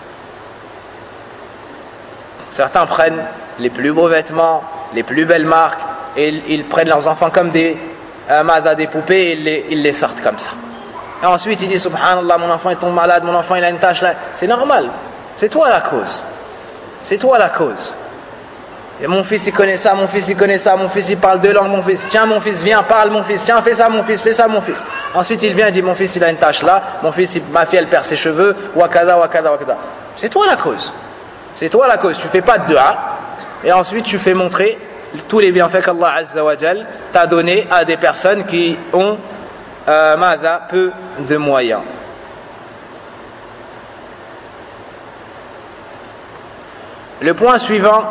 Certains prennent les plus beaux vêtements, les plus belles marques, et ils, ils prennent leurs enfants comme des euh, des poupées et ils les, ils les sortent comme ça. Et ensuite ils disent subhanallah, mon enfant est tombé malade, mon enfant il a une tache là. C'est normal, c'est toi la cause. C'est toi la cause. Et mon fils il connaît ça, mon fils il connaît ça, mon fils il parle deux langues, mon fils, tiens mon fils, viens, parle mon fils, tiens fais ça mon fils, fais ça mon fils. Ensuite il vient et dit mon fils il a une tache là, mon fils, il, ma fille elle perd ses cheveux, wakada, wakada, wakada. C'est toi la cause. C'est toi la cause. Tu fais pas de dua et ensuite tu fais montrer tous les bienfaits qu'Allah Azza wa Jal t'a donné à des personnes qui ont euh, mada, peu de moyens. Le point suivant,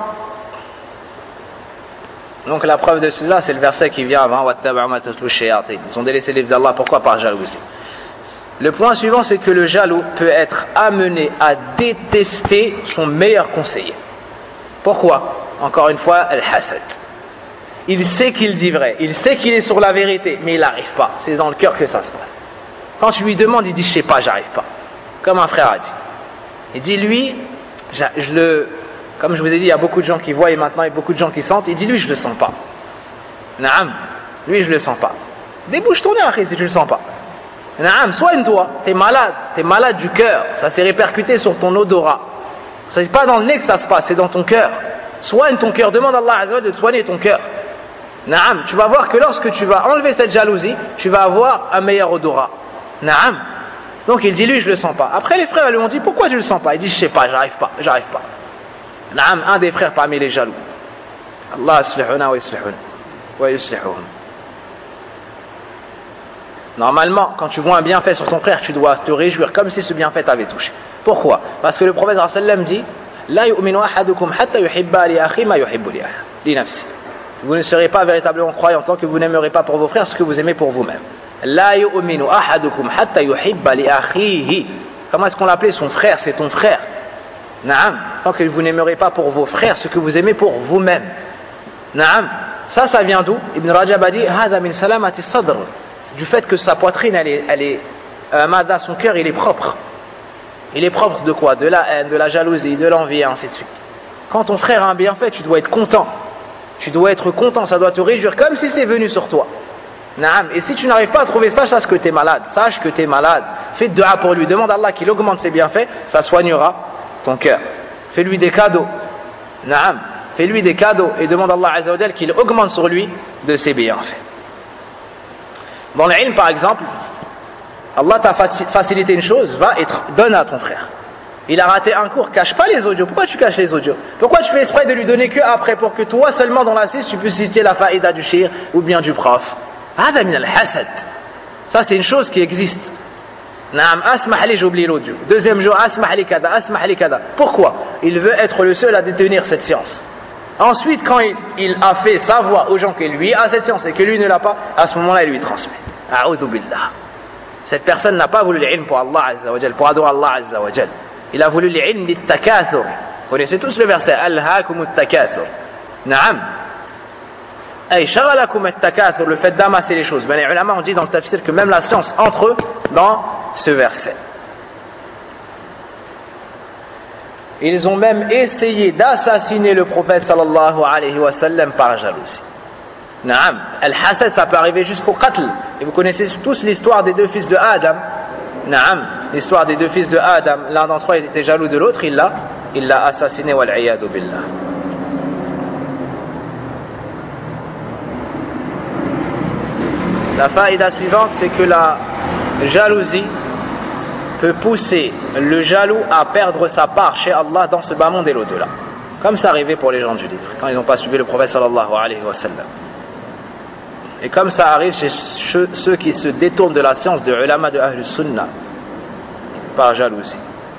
donc la preuve de cela, c'est le verset qui vient avant. Ils ont délaissé les livres d'Allah. Pourquoi? Par jalousie. Le point suivant, c'est que le jaloux peut être amené à détester son meilleur conseiller. Pourquoi? Encore une fois, al-hasad. Il sait qu'il dit vrai, il sait qu'il est sur la vérité, mais il n'arrive pas. C'est dans le cœur que ça se passe. Quand tu lui demandes, il dit je sais pas, j'arrive pas. Comme un frère a dit. Il dit lui, je, je le, comme je vous ai dit, il y a beaucoup de gens qui voient et maintenant il y a beaucoup de gens qui sentent. Il dit lui, je le sens pas. Naam, lui, je le sens pas. Débouche ton nez après si tu le sens pas. Naam, soigne-toi. T'es malade, t'es malade du cœur. Ça s'est répercuté sur ton odorat. C'est pas dans le nez que ça se passe, c'est dans ton cœur. Soigne ton cœur. Demande à Allah Azza wa Jalla de soigner ton cœur. Naam, tu vas voir que lorsque tu vas enlever cette jalousie, tu vas avoir un meilleur odorat. Naam. Donc il dit lui je le sens pas. Après les frères lui ont dit pourquoi tu le sens pas? Il dit je sais pas, j'arrive pas, j'arrive pas. Naam, un des frères parmi les jaloux. Allah aslihuna wa yuslihuna wa yuslihun. Normalement, quand tu vois un bienfait sur ton frère, tu dois te réjouir comme si ce bienfait t'avait touché. Pourquoi? Parce que le prophète sallallahu alayhi wa sallam dit la yu'minu ahadukum hatta yuhibba li akhi ma yuhibbu li nafsi. Vous ne serez pas véritablement croyant tant que vous n'aimerez pas pour vos frères ce que vous aimez pour vous-même. La yu'minu ahadukum hatta yuhibba li akhihi. Comment est-ce qu'on l'appelait? Son frère, c'est ton frère. Naam. Tant que vous n'aimerez pas pour vos frères ce que vous aimez pour vous-même. Naam. Ça, ça vient d'où? Ibn Rajab a dit hada min salamati sadr. Du fait que sa poitrine, elle est, elle est euh, mada, son cœur, il est propre. Il est propre de quoi? De la haine, de la jalousie, de l'envie, et ainsi de suite. Quand ton frère a un bienfait, tu dois être content. Tu dois être content, ça doit te réjouir, comme si c'est venu sur toi. Naam. Et si tu n'arrives pas à trouver ça, sache que tu es malade. Sache que tu es malade. Fais de dua pour lui. Demande à Allah qu'il augmente ses bienfaits, ça soignera ton cœur. Fais-lui des cadeaux. Naam. Fais-lui des cadeaux et demande à Allah Azza wa Jal qu'il augmente sur lui de ses bienfaits. Dans l'ilm, par exemple, Allah t'a facilité une chose, va et donne à ton frère. Il a raté un cours, cache pas les audios. Pourquoi tu caches les audios? Pourquoi tu fais exprès de lui donner que après pour que toi seulement dans l'assise tu puisses citer la faïda du shir ou bien du prof? Hada min al-hasad. Ça c'est une chose qui existe. Naam, asmah li, j'ai oublié l'audio. Deuxième jour, asmah li kada, asmah li kada. Pourquoi? Il veut être le seul à détenir cette science. Ensuite, quand il, il a fait savoir aux gens que lui a cette science et que lui ne l'a pas, à ce moment-là, il lui transmet. A'udhu billah. Cette personne n'a pas voulu l'ilm pour Allah Azza wa Jal, pour adorer Allah Azza wa Jal. Il a voulu l'ilm littakathur. Vous connaissez tous le verset Alhaakum at-takathur. Naam. Ay shagalakum at-takathur, le fait d'amasser les choses. Ben, les ulama ont dit dans le tafsir que même la science entre dans ce verset. Ils ont même essayé d'assassiner le prophète sallallahu alayhi wa sallam par jalousie. Naam. Al-hasad, ça peut arriver jusqu'au qatl. Et vous connaissez tous l'histoire des deux fils de Adam. Naam. L'histoire des deux fils de Adam. L'un d'entre eux était jaloux de l'autre, il l'a, il l'a assassiné, wal-'iyadhu billah. La faïda suivante, c'est que la jalousie peut pousser le jaloux à perdre sa part chez Allah dans ce bas monde et l'au-delà. Comme ça arrivait pour les gens du livre, quand ils n'ont pas suivi le prophète sallallahu alayhi wa sallam. Et comme ça arrive chez ceux qui se détournent de la science de ulama de Ahlus Sunnah par jalousie.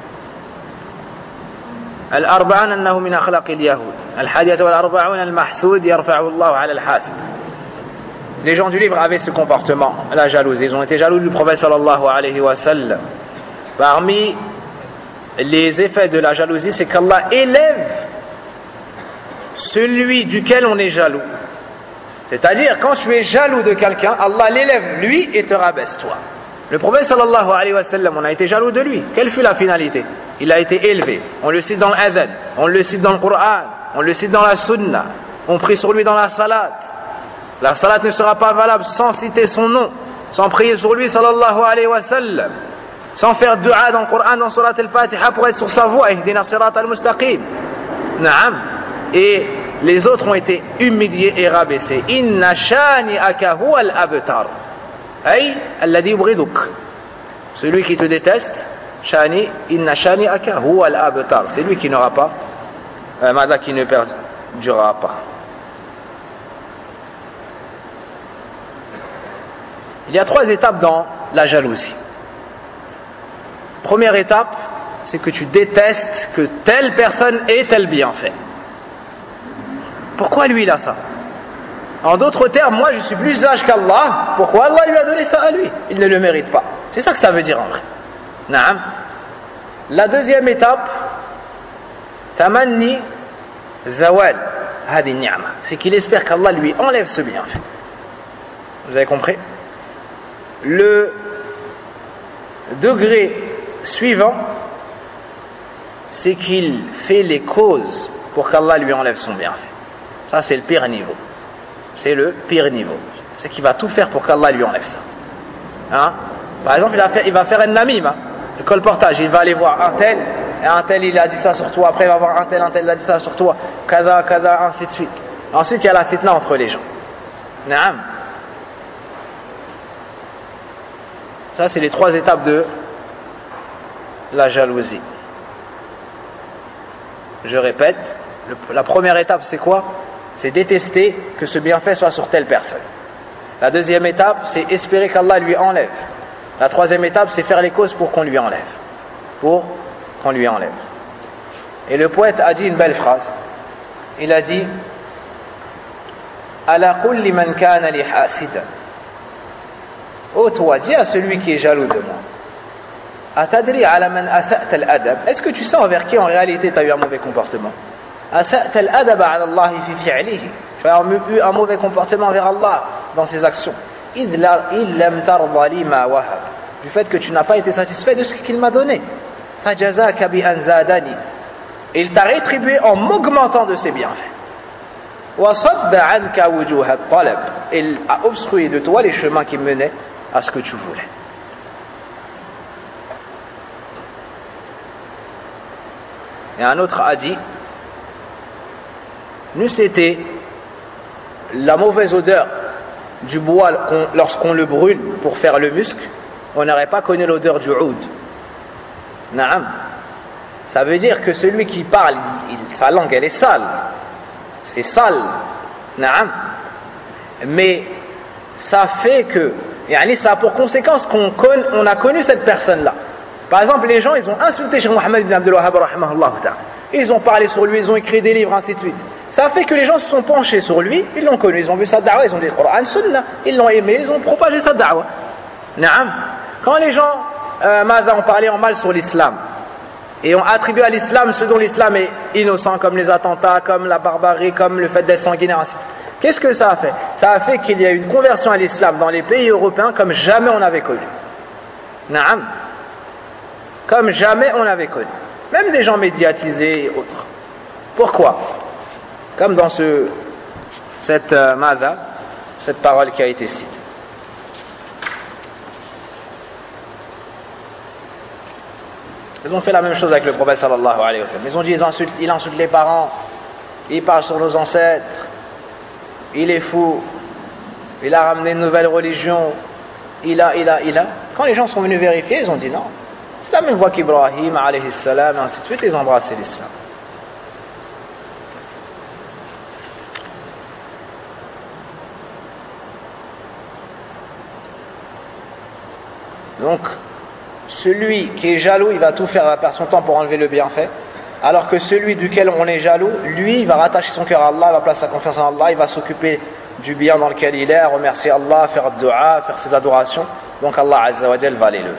الأربعون أنه من أخلاق اليهود الحادية والأربعون المحسود يرفعه الله على الحاسد. Les gens du livre avaient ce comportement, la jalousie. Ils ont été jaloux du prophète sallallahu alayhi wa sallam. Parmi les effets de la jalousie, c'est qu'Allah élève celui duquel on est jaloux. C'est-à-dire, quand tu es jaloux de quelqu'un, Allah l'élève lui et te rabaisse toi. Le prophète sallallahu alayhi wa sallam, on a été jaloux de lui. Quelle fut la finalité? Il a été élevé. On le cite dans l'adhan, on le cite dans le Coran, on le cite dans la sunna, on prie sur lui dans la salat. La salat ne sera pas valable sans citer son nom, sans prier sur lui sallallahu alayhi wa sallam, sans faire dua dans le Coran, dans surat al-Fatiha pour être sur sa voie, ihdina sirat al-mustaqim. Naam. Et les autres ont été humiliés et rabaissés. Inna shani'aka huwa al-abtar. Ay alladhi yubghiduk. Celui qui te déteste, shani, inna shani'aka huwa al-abtar. C'est lui qui n'aura pas, euh, mada qui ne perdurera pas. Il y a trois étapes dans la jalousie. Première étape, c'est que tu détestes que telle personne ait tel bienfait. Pourquoi lui il a ça? En d'autres termes, moi je suis plus sage qu'Allah. Pourquoi Allah lui a donné ça à lui? Il ne le mérite pas. C'est ça que ça veut dire en vrai. Naam. La deuxième étape, tamanni zawal hadi ni'ma, c'est qu'il espère qu'Allah lui enlève ce bienfait. Vous avez compris? Le degré suivant, c'est qu'il fait les causes pour qu'Allah lui enlève son bienfait. Ça, c'est le pire niveau. C'est le pire niveau. C'est qu'il va tout faire pour qu'Allah lui enlève ça. Hein? Par exemple, il va faire, il va faire un namim, hein? Le colportage. Il va aller voir un tel, et un tel il a dit ça sur toi. Après, il va voir un tel, un tel il a dit ça sur toi. Kada, kada, ainsi de suite. Ensuite, il y a la fitna entre les gens. Naam. Ça, c'est les trois étapes de la jalousie. Je répète, le, la première étape, c'est quoi? C'est détester que ce bienfait soit sur telle personne. La deuxième étape, c'est espérer qu'Allah lui enlève. La troisième étape, c'est faire les causes pour qu'on lui enlève. Pour qu'on lui enlève. Et le poète a dit une belle phrase. Il a dit « Ala kulli man kana li hasidan » Oh toi, dis à celui qui est jaloux de moi. Atadri ala man asa'ta al-adab. Est-ce que tu sais envers qui en réalité tu as eu un mauvais comportement? Asa'ta al-adab ala Allah fi fi'lihi. Tu as eu un mauvais comportement envers Allah dans ses actions. Id lam tarda li ma wahab. Du fait que tu n'as pas été satisfait de ce qu'il m'a donné. Fajazaka bi an zadani. Il t'a rétribué en m'augmentant de ses bienfaits. Wa sadda anka wujuh at-talab. Il a obstrué de toi les chemins qui menaient à ce que tu voulais. Et un autre a dit, n'eût été la mauvaise odeur du bois lorsqu'on le brûle pour faire le musc, on n'aurait pas connu l'odeur du oud. Naam. Ça veut dire que celui qui parle, il, sa langue elle est sale. C'est sale. Naam. Mais ça fait que, yani ça a pour conséquence qu'on con, on a connu cette personne-là. Par exemple, les gens, ils ont insulté Cheikh Mohammed ibn Abdul Wahhab rahimahullah ta'ala. Ils ont parlé sur lui, ils ont écrit des livres, ainsi de suite. Ça fait que les gens se sont penchés sur lui, ils l'ont connu, ils ont vu sa da'wa, ils ont dit Coran, Sunna, ils l'ont aimé, ils ont propagé sa da'wa. Naam. Quand les gens euh, ont parlé en mal sur l'islam et ont attribué à l'islam ce dont l'islam est innocent, comme les attentats, comme la barbarie, comme le fait d'être sanguinaire, ainsi de suite. Qu'est-ce que ça a fait? Ça a fait qu'il y a une conversion à l'islam dans les pays européens comme jamais on avait connu. Naam. Comme jamais on avait connu. Même des gens médiatisés et autres. Pourquoi? Comme dans ce, cette euh, mada, cette parole qui a été citée. Ils ont fait la même chose avec le prophète sallallahu alayhi wa sallam. Ils ont dit, ils insultent, il insulte les parents, il parle sur nos ancêtres, il est fou, il a ramené une nouvelle religion, il a, il a, il a. Quand les gens sont venus vérifier, ils ont dit non. C'est la même voie qu'Ibrahim alayhi salam, et ainsi de suite, ils ont embrassé l'islam. Donc, celui qui est jaloux, il va tout faire, il va perdre son temps pour enlever le bienfait, alors que celui duquel on est jaloux, lui, il va rattacher son cœur à Allah, il va placer sa confiance en Allah, il va s'occuper du bien dans lequel il est, remercier Allah, faire dua, faire ses adorations. Donc Allah Azza wa Jal va l'élever.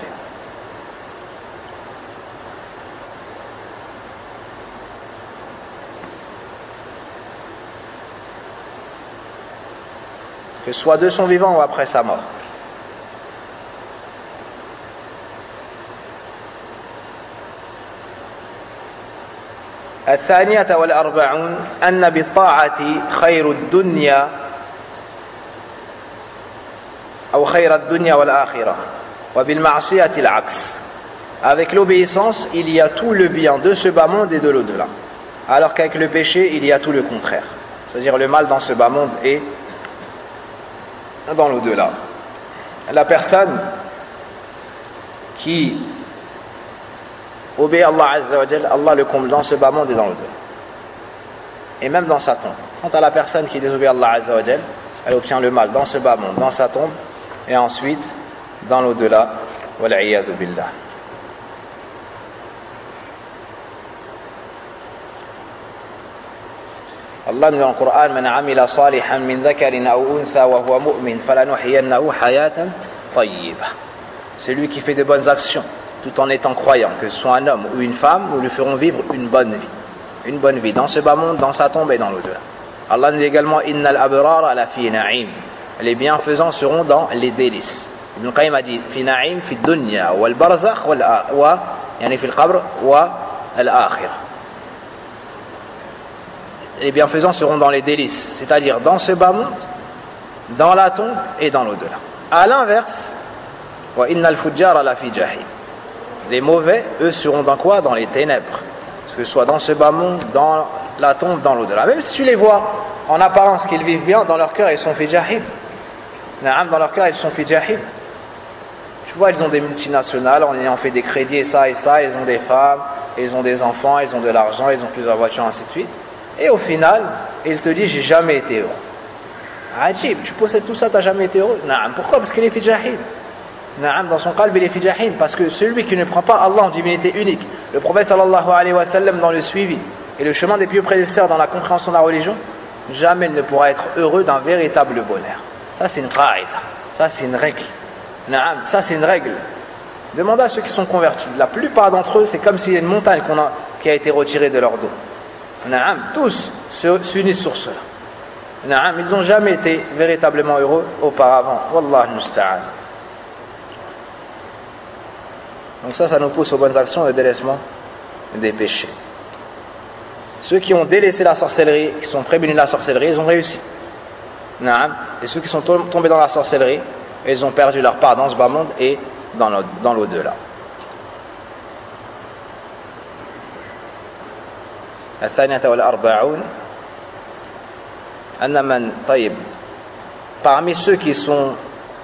Que ce soit de son vivant ou après sa mort. الثانية والأربعون أن بالطاعة خير الدنيا أو خير الدنيا والآخرة وبالمعصية العكس. Avec l'obéissance, il y a tout le bien de ce bas monde et de l'au-delà. Alors qu'avec le péché, il y a tout le contraire. C'est-à-dire le mal dans ce bas monde et dans l'au-delà. La personne qui obéit à Allah Azza wa Jal, Allah le comble dans ce bas monde et dans l'au-delà. Et même dans sa tombe. Quant à la personne qui désobéit à Allah Azza wa Jal, elle obtient le mal dans ce bas monde, dans sa tombe, et ensuite dans l'au-delà. Wal'iyadhu billah. Allah nous dit dans le Coran, Man amila salihan min dhakarin aw untha wa huwa mu'min falanuhyiyannahu hayatan tayyibah. C'est lui qui fait de bonnes actions tout en étant croyant, que ce soit un homme ou une femme, nous lui ferons vivre une bonne vie. Une bonne vie dans ce bas monde, dans sa tombe et dans l'au-delà. Allah nous dit également Innal abrara la fi na'im. Les bienfaisants seront dans les délices. Ibn Qayyim a dit fi na'im fi dunya wal barzakh wal wa yani fi al-qabr wa al-akhirah. Les bienfaisants seront dans les délices, c'est-à-dire dans ce bas monde, dans la tombe et dans l'au-delà. À l'inverse, wa innal fujjara la fi jahim. Les mauvais, eux, seront dans quoi? Dans les ténèbres. Que ce soit dans ce bas monde, dans la tombe, dans l'au-delà. Même si tu les vois en apparence qu'ils vivent bien, dans leur cœur, ils sont fi jahim. Dans leur cœur, ils sont fi jahim. Tu vois, ils ont des multinationales, en ayant fait des crédits et ça et ça, ils ont des femmes, ils ont des enfants, ils ont de l'argent, ils ont plusieurs voitures, ainsi de suite. Et au final, il te dit, j'ai jamais été heureux. Ajib, tu possèdes tout ça, tu n'as jamais été heureux? Non. Pourquoi? Parce qu'il est fi jahim. Dans son qalb, il est fi jahim, parce que celui qui ne prend pas Allah en divinité unique, le prophète sallallahu alayhi wa sallam dans le suivi et le chemin des pieux prédécesseurs dans la compréhension de la religion, jamais il ne pourra être heureux d'un véritable bonheur. Ça c'est une qa'ida, ça c'est une règle. Ça c'est une règle. Demandez à ceux qui sont convertis, la plupart d'entre eux, c'est comme s'il y a une montagne qu'on a, qui a été retirée de leur dos. Tous s'unissent sur cela. Ils n'ont jamais été véritablement heureux auparavant. Wallah musta'an. Donc ça, ça nous pousse aux bonnes actions et au délaissement des péchés. Ceux qui ont délaissé la sorcellerie, qui sont prévenus de la sorcellerie, ils ont réussi. Et ceux qui sont tombés dans la sorcellerie, ils ont perdu leur part dans ce bas monde et dans l'au-delà. الثانية والأربعون أن من طيب parmi ceux qui sont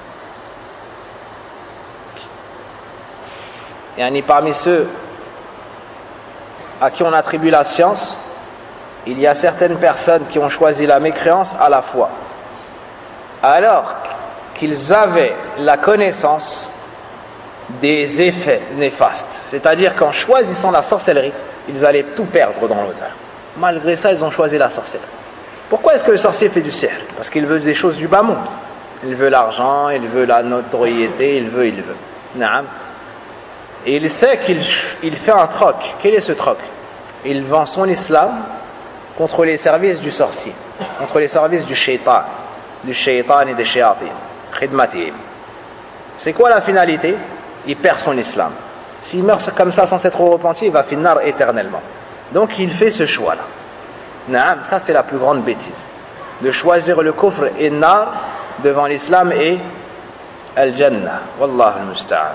yani parmi ceux à qui on attribue la science, il y a certaines personnes qui ont choisi la mécréance à la foi, alors qu'ils avaient la connaissance des effets néfastes. C'est-à-dire qu'en choisissant la sorcellerie, ils allaient tout perdre dans l'au-delà. Malgré ça, ils ont choisi la sorcellerie. Pourquoi est-ce que le sorcier fait du sihr? Parce qu'il veut des choses du bas monde. Il veut l'argent, il veut la notoriété, il veut, il veut. Naam. Et il sait qu'il il fait un troc. Quel est ce troc? Il vend son islam contre les services du sorcier, contre les services du shaitan, du shaitan et des shayatin. Khidmatihim. C'est quoi la finalité? Il perd son islam. S'il meurt comme ça sans s'être repenti, il va finir éternellement. Donc il fait ce choix-là. Naam, ça c'est la plus grande bêtise. De choisir le kufr et nar devant l'islam est al-jannah. Wallahu al-musta'an.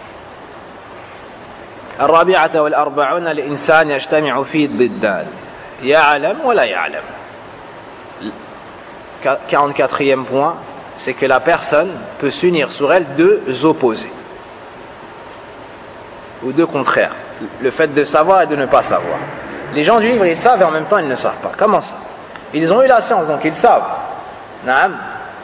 الرابعة والأربعون الإنسان يجتمع فيه ضدان يعلم ولا يعلم. quarante-quatrième point, c'est que la personne peut s'unir sur elle deux opposés ou deux contraires, le fait de savoir et de ne pas savoir. Les gens du livre, ils savent et en même temps ils ne savent pas. Comment ça? Ils ont eu la science, donc ils savent. Naam.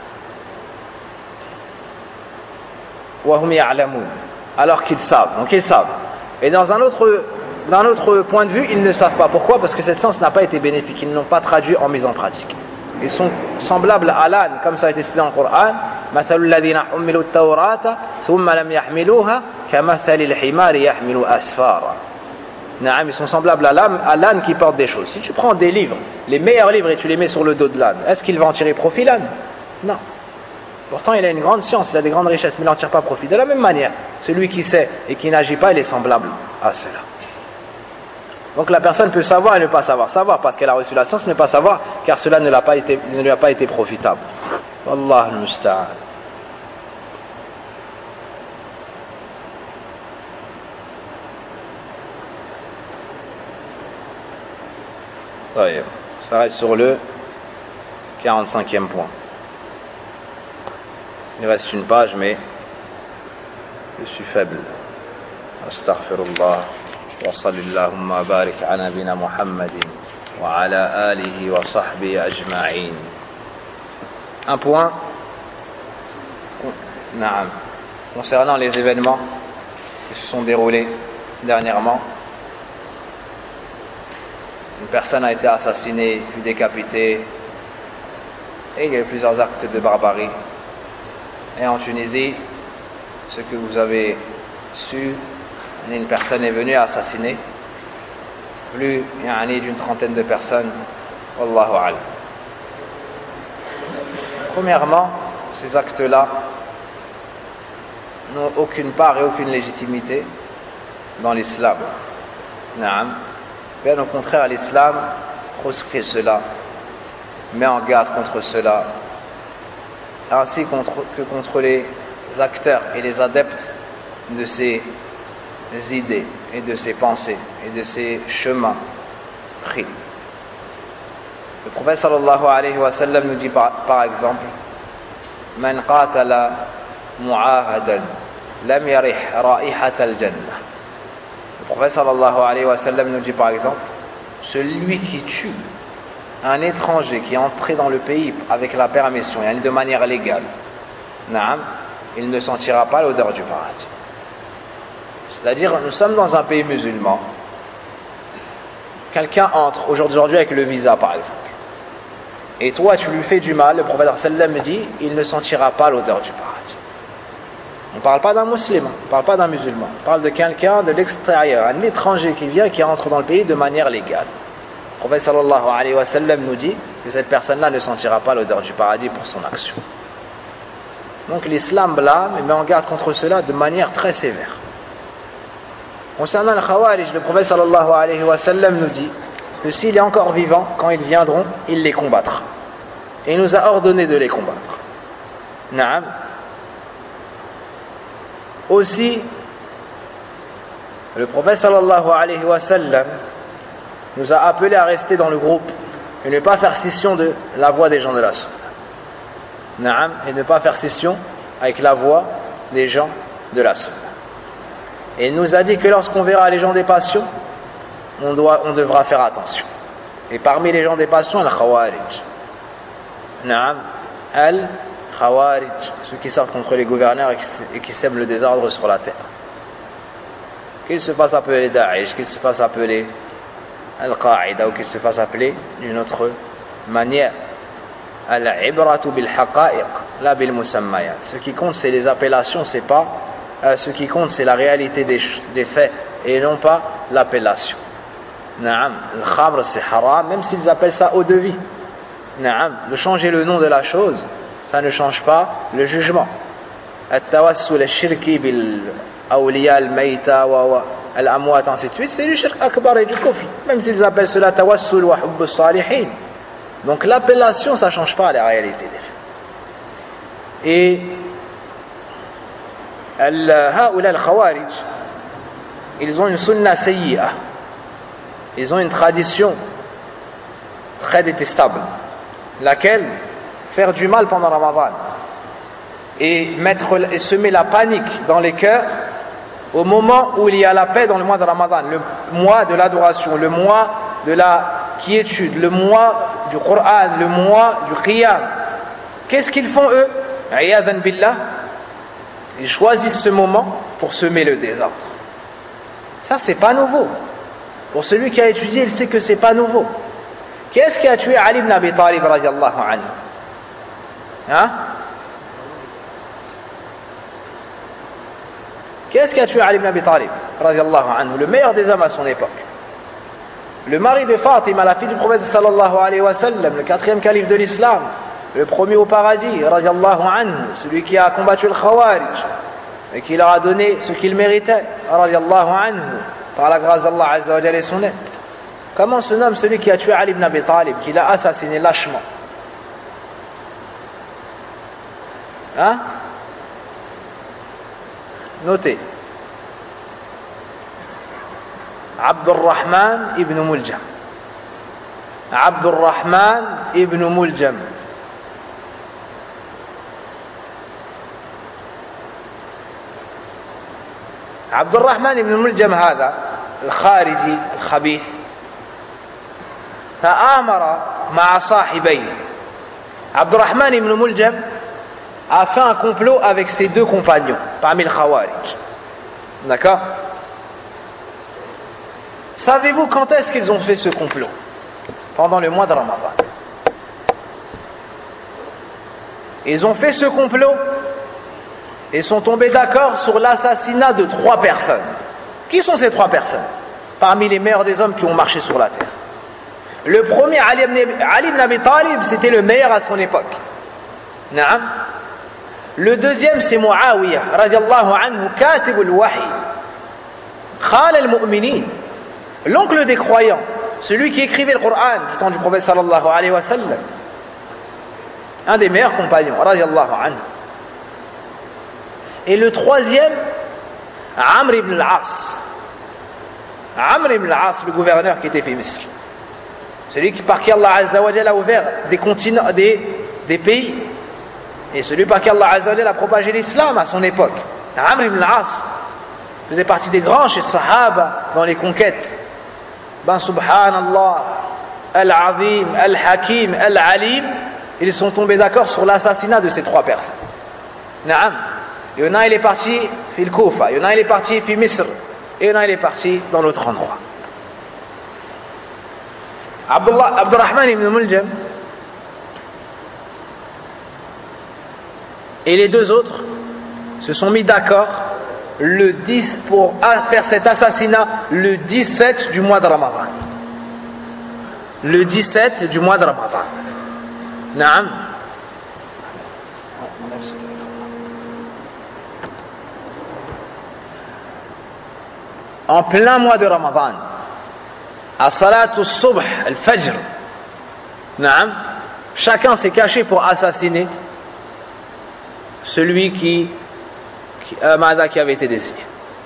Wa hum ya'lamun. Alors qu'ils savent, donc ils savent. Et dans un autre, d'un autre point de vue, ils ne savent pas. Pourquoi? Parce que cette science n'a pas été bénéfique. Ils ne l'ont pas traduit en mise en pratique. Ils sont semblables à l'âne, comme ça a été cité dans le Coran. مثل الذين حملوا التوراة ثم لم يحملوها كمثل الحمار يحمل أسفارا. Naam, ils sont semblables à l'âne, à l'âne qui porte des choses. Si tu prends des livres, les meilleurs livres, et tu les mets sur le dos de l'âne, est-ce qu'il va en tirer profit, l'âne? Non. Pourtant, il a une grande science, il a des grandes richesses, mais il n'en tire pas profit. De la même manière, celui qui sait et qui n'agit pas, il est semblable à cela. Donc la personne peut savoir et ne pas savoir. Savoir parce qu'elle a reçu la science, ne pas savoir car cela ne, l'a pas été, ne lui a pas été profitable. Wallah al-musta'an. Ça reste sur le quarante-cinquième point. Il reste une page, mais je suis faible. Astaghfirullah. Wa sallallahu wa barik ala nabina Muhammadin wa ala alihi wa sahbihi ajma'in. Un point naam, concernant les événements qui se sont déroulés dernièrement. Une personne a été assassinée, puis décapitée, et il y a eu plusieurs actes de barbarie. Et en Tunisie, ce que vous avez su, une personne est venue assassiner plus d'une trentaine de personnes. Wallahu a'lam. Premièrement, ces actes-là n'ont aucune part et aucune légitimité dans l'islam. Naam. Bien au contraire, l'islam proscrit cela, met en garde contre cela, ainsi contre, que contre les acteurs et les adeptes de ces idées et de ces pensées et de ces chemins pris. Le prophète sallallahu alayhi wa sallam nous dit par, par exemple: Man qatala mu'ahadan lam yarih ra'ihat al-jannah. Le prophète sallallahu alayhi wa sallam nous dit par exemple: celui qui tue un étranger qui est entré dans le pays avec la permission, et de manière légale, naam, il ne sentira pas l'odeur du paradis. C'est-à-dire, nous sommes dans un pays musulman, quelqu'un entre aujourd'hui avec le visa par exemple, et toi tu lui fais du mal, le prophète sallallahu alayhi wa sallam dit: il ne sentira pas l'odeur du paradis. On ne parle pas d'un musulman, on ne parle pas d'un musulman, on parle de quelqu'un de l'extérieur, un étranger qui vient et qui rentre dans le pays de manière légale. Le prophète sallallahu alayhi wa sallam nous dit que cette personne-là ne sentira pas l'odeur du paradis pour son action. Donc l'islam blâme et met en garde contre cela de manière très sévère. Concernant le Khawarij, le prophète sallallahu alayhi wa sallam nous dit que s'il est encore vivant, quand ils viendront, il les combattra. Et il nous a ordonné de les combattre. Naam. Aussi, le prophète sallallahu alayhi wa sallam nous a appelé à rester dans le groupe et ne pas faire scission de la voix des gens de la sunna. Naam, et ne pas faire scission avec la voix des gens de la sunna. Et il nous a dit que lorsqu'on verra les gens des passions, on, doit, on devra faire attention. Et parmi les gens des passions, al-Khawarij. Naam, al-Khawarij, ceux qui sortent contre les gouverneurs et qui sèment le désordre sur la terre. Qu'ils se fassent appeler Daesh, qu'ils se fassent appeler Al-Qaïda ou qu'ils se fassent appeler d'une autre manière. Al-Ibratu bil-Haqa'iq, la bil-Musammayat. Ce qui compte, c'est les appellations, c'est pas. Euh, ce qui compte, c'est la réalité des, des faits et non pas l'appellation. Naam, le khamr c'est haram, même s'ils appellent ça eau de vie. Naam, de changer le nom de la chose, ça ne change pas le jugement. At-tawassul al-shirki bil-awliya al-mayta wa al-amwat, ainsi de suite, c'est du shirk akbar et du kufr, même s'ils appellent cela tawassul wa hubb as-salihin. Donc l'appellation, ça ne change pas la réalité des faits. Et هؤلاء الخوارج, ils ont une sunna sayyi'a, ils ont une tradition très détestable, laquelle faire du mal pendant Ramadan et mettre et semer la panique dans les cœurs au moment où il y a la paix dans le mois de Ramadan, le mois de l'adoration, le mois de la quiétude, le mois du Coran, le mois du Qiyam. Qu'est-ce qu'ils font eux? Iyadhan billah, ils choisissent ce moment pour semer le désordre. Ça, c'est pas nouveau. Pour celui qui a étudié, il sait que c'est pas nouveau. Qu'est-ce qui a tué Ali ibn Abi Talib radiyallahu anhu? Hein? Qu'est-ce qui a tué Ali ibn Abi Talib radiyallahu anhu, le meilleur des hommes à son époque, le mari de Fatima, la fille du prophète sallallahu alayhi wa sallam, le quatrième calife de l'islam, le premier au paradis radiyallahu anhu, celui qui a combattu le Khawarij et qui leur a donné ce qu'ils méritaient radiyallahu anhu par la grâce d'Allah azza wa jalla et son aide. Comment se nomme celui qui a tué Ali ibn Abi Talib, qui l'a assassiné lâchement? Hein? Notez. Abdurrahman ibn Muljam. Abdurrahman ibn Muljam. عبد الرحمن بن ملجم هذا الخارجي الخبيث تآمر مع صاحبيه. عبد الرحمن بن ملجم a fait un complot avec ses deux compagnons parmi le Khawarij. D'accord? Savez-vous quand est-ce qu'ils ont fait ce complot? Pendant le mois de Ramadan. Ils ont fait ce complot et sont tombés d'accord sur l'assassinat de trois personnes. Qui sont ces trois personnes? Parmi les meilleurs des hommes qui ont marché sur la terre. Le premier, Ali ibn Abi Talib, c'était le meilleur à son époque. Naam. Le deuxième, c'est Muawiyah, radiallahu anhu, katib al-wahi, khal al-mu'minin, l'oncle des croyants, celui qui écrivait le Coran du temps du prophète sallallahu alayhi wa sallam, un des meilleurs compagnons, radiallahu anhu. Et le troisième, Amr ibn al-As. Amr ibn al-As, le gouverneur qui était fait Misr. Celui qui, par qui Allah Azza wa Jalla a ouvert des continents, des, des pays. Et celui par qui Allah Azza wa Jalla a propagé l'islam à son époque. Amr ibn al-As faisait partie des grands chez Sahaba dans les conquêtes. Ben subhanallah, al-Azim, al-Hakim, al-Alim, ils sont tombés d'accord sur l'assassinat de ces trois personnes. Naam. Il y en a, il est parti fil Koufa, il y en a, il est parti fil Misr, et il y en a, il est parti dans l'autre endroit. Abdullah, Abdurrahman ibn Muljam et les deux autres se sont mis d'accord le dix pour faire cet assassinat le dix-sept du mois de Ramadan. Le dix-sept du mois de Ramadan. Naam. En plein mois de Ramadan, à Salatul Subh, al-Fajr, naam, chacun s'est caché pour assassiner celui qui, qui, euh, qui avait été désigné.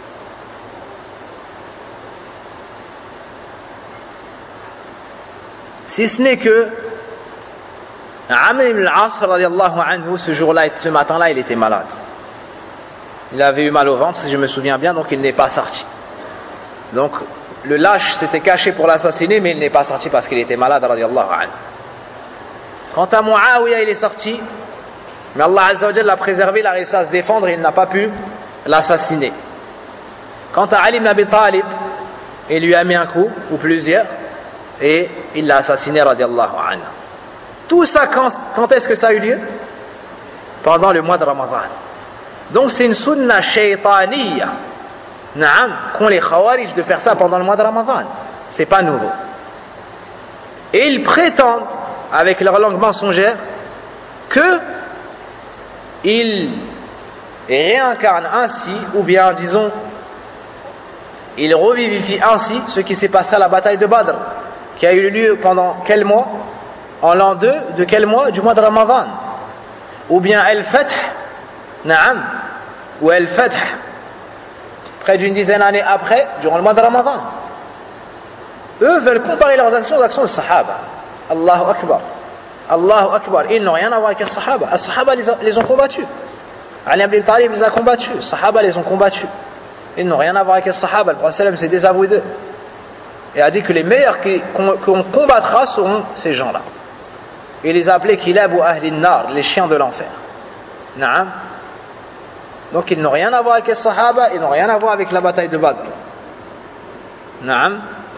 Si ce n'est que Amr ibn al-As, radiallahu anhu, ce jour-là, ce matin-là, il était malade. Il avait eu mal au ventre, si je me souviens bien, donc il n'est pas sorti. Donc, le lâche s'était caché pour l'assassiner, mais il n'est pas sorti parce qu'il était malade, radiallahu anhu. Quant à Muawiyah, il est sorti, mais Allah Azza wa Jalla l'a préservé, il a réussi à se défendre et il n'a pas pu l'assassiner. Quant à Ali ibn Abi Talib, il lui a mis un coup, ou plusieurs, et il l'a assassiné, radiallahu anhu. Tout ça, quand, quand est-ce que ça a eu lieu? Pendant le mois de Ramadan. Donc c'est une sunna shaytaniyya, naam, qu'ont les Khawarij de faire ça pendant le mois de Ramadan. C'est pas nouveau. Et ils prétendent, avec leur langue mensongère, que ils réincarnent ainsi, ou bien disons, ils revivifient ainsi ce qui s'est passé à la bataille de Badr, qui a eu lieu pendant quel mois? En l'an deux de quel mois? Du mois de Ramadan. ou bien Al-Fath, Naam, ou Al-Fath, près d'une dizaine d'années après, durant le mois de Ramadan. Eux veulent comparer leurs actions aux actions des Sahaba. Allahu Akbar. Allahu Akbar. Ils n'ont rien à voir avec les Sahaba. Les Sahaba les, a, les ont combattus. Ali ibn Abi Talib les a combattus. Les Sahaba les ont combattus. Ils n'ont rien à voir avec les Sahaba. Le prophète s'est désavoué d'eux. Et a dit que les meilleurs qu'on combattra seront ces gens-là. Il les a appelés Kilab ou Ahlin Nar, les chiens de l'enfer. Naam. Donc ils n'ont rien à voir avec les Sahaba, ils n'ont rien à voir avec la bataille de Badr. Naam.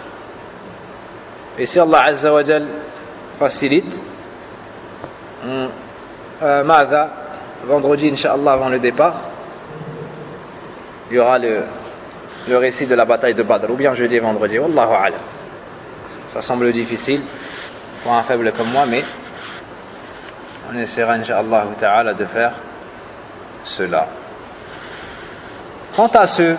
Et si Allah Azza wa Jal facilite, euh, Ma'adha, vendredi, Inch'Allah, avant le départ, il y aura le, le récit de la bataille de Badr, ou bien jeudi et vendredi. Wallahu a'lam. Ça semble difficile pour un faible comme moi, mais on essaiera, Inch'Allah ta'ala, de faire cela. Quant à ceux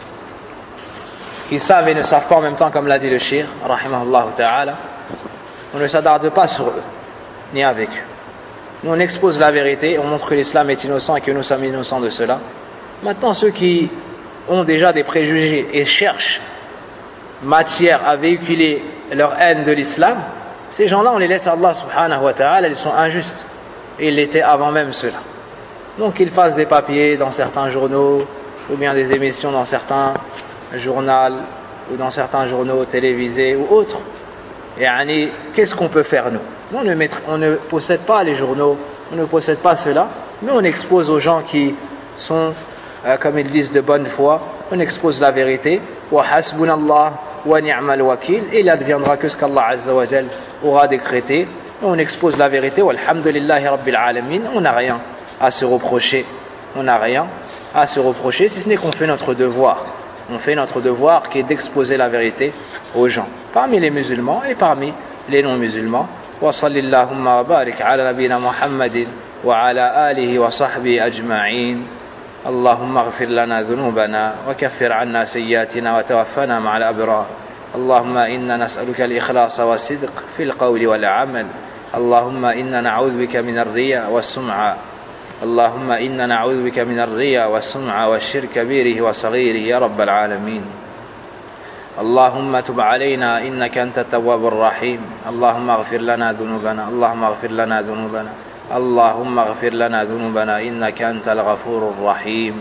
qui savent et ne savent pas en même temps, comme l'a dit le shir, rahimahullah ta'ala, on ne s'attarde pas sur eux, ni avec eux. Nous on expose la vérité, on montre que l'islam est innocent et que nous sommes innocents de cela. Maintenant, ceux qui ont déjà des préjugés et cherchent matière à véhiculer leur haine de l'islam, ces gens-là, on les laisse à Allah subhanahu wa ta'ala, ils sont injustes. Et ils l'étaient avant même cela. Donc qu'ils fassent des papiers dans certains journaux, ou bien des émissions dans certains journaux, ou dans certains journaux télévisés ou autres. Et yani, qu'est-ce qu'on peut faire nous? Nous on ne, met, on ne possède pas les journaux, on ne possède pas cela, mais on expose aux gens qui sont, euh, comme ils disent, de bonne foi, on expose la vérité. Wa hasbunallah wa ni'mal wakil, et il adviendra que ce qu'Allah Azza wa Jal aura décrété. On expose la vérité, walhamdulillahi rabbil alamin, on n'a rien à se reprocher, on n'a rien à se reprocher, si ce n'est qu'on fait notre devoir. On fait notre devoir qui est d'exposer la vérité aux gens, parmi les musulmans et parmi les non-musulmans. Wa sallillahumma wa barik ala nabina Muhammadin wa ala alihi wa sahbihi ajma'in. Allahumma aghfir lana dhunubana wa kaffir anna sayyiatina wa tawaffana ma'al abrar. Allahumma inna nas'aluka al-ikhlasa wa sidq fil qawli wal 'amal. اللهم إنا نعوذ بك من الرياء والسمعة اللهم إنا نعوذ بك من الرياء والسمعة والشرك كبيره وصغيره يا رب العالمين اللهم تب علينا إنك أنت التواب الرحيم اللهم اغفر لنا ذنوبنا اللهم اغفر لنا ذنوبنا اللهم اغفر لنا ذنوبنا إنك أنت الغفور الرحيم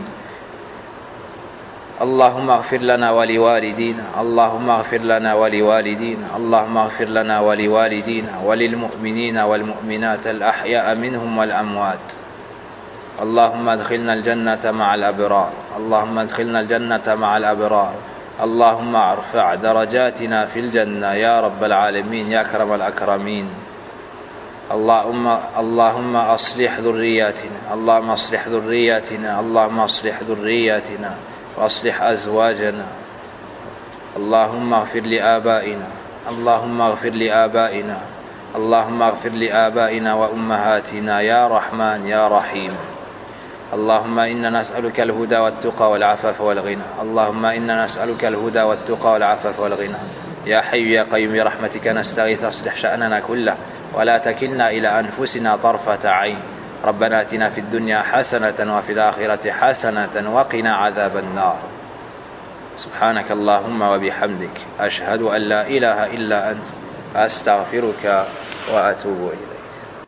اللهم اغفر لنا ولوالدينا اللهم اغفر لنا ولوالدينا اللهم اغفر لنا ولوالدينا وللمؤمنين والمؤمنات الأحياء منهم والأموات اللهم ادخلنا الجنة مع الأبرار اللهم ادخلنا الجنة مع الأبرار اللهم ارفع درجاتنا في الجنة يا رب العالمين يا أكرم الأكرمين اللهم اللهم أصلح ذرياتنا اللهم أصلح ذرياتنا اللهم أصلح ذرياتنا وأصلح أزواجنا اللهم اغفر لآبائنا اللهم اغفر لآبائنا اللهم اغفر لآبائنا وأمهاتنا يا رحمن يا رحيم اللهم إنا نسألك الهدى والتقى والعفاف والغنى اللهم إنا نسألك الهدى والتقى والعفاف والغنى يا حي يا قيوم برحمتك نستغيث اصلح شأننا كله ولا تكلنا إلى أنفسنا طرفة عين ربنا آتنا في الدنيا حسنة وفي الآخرة حسنة وقنا عذاب النار سبحانك اللهم وبحمدك أشهد أن لا إله إلا أنت أستغفرك وأتوب إليك.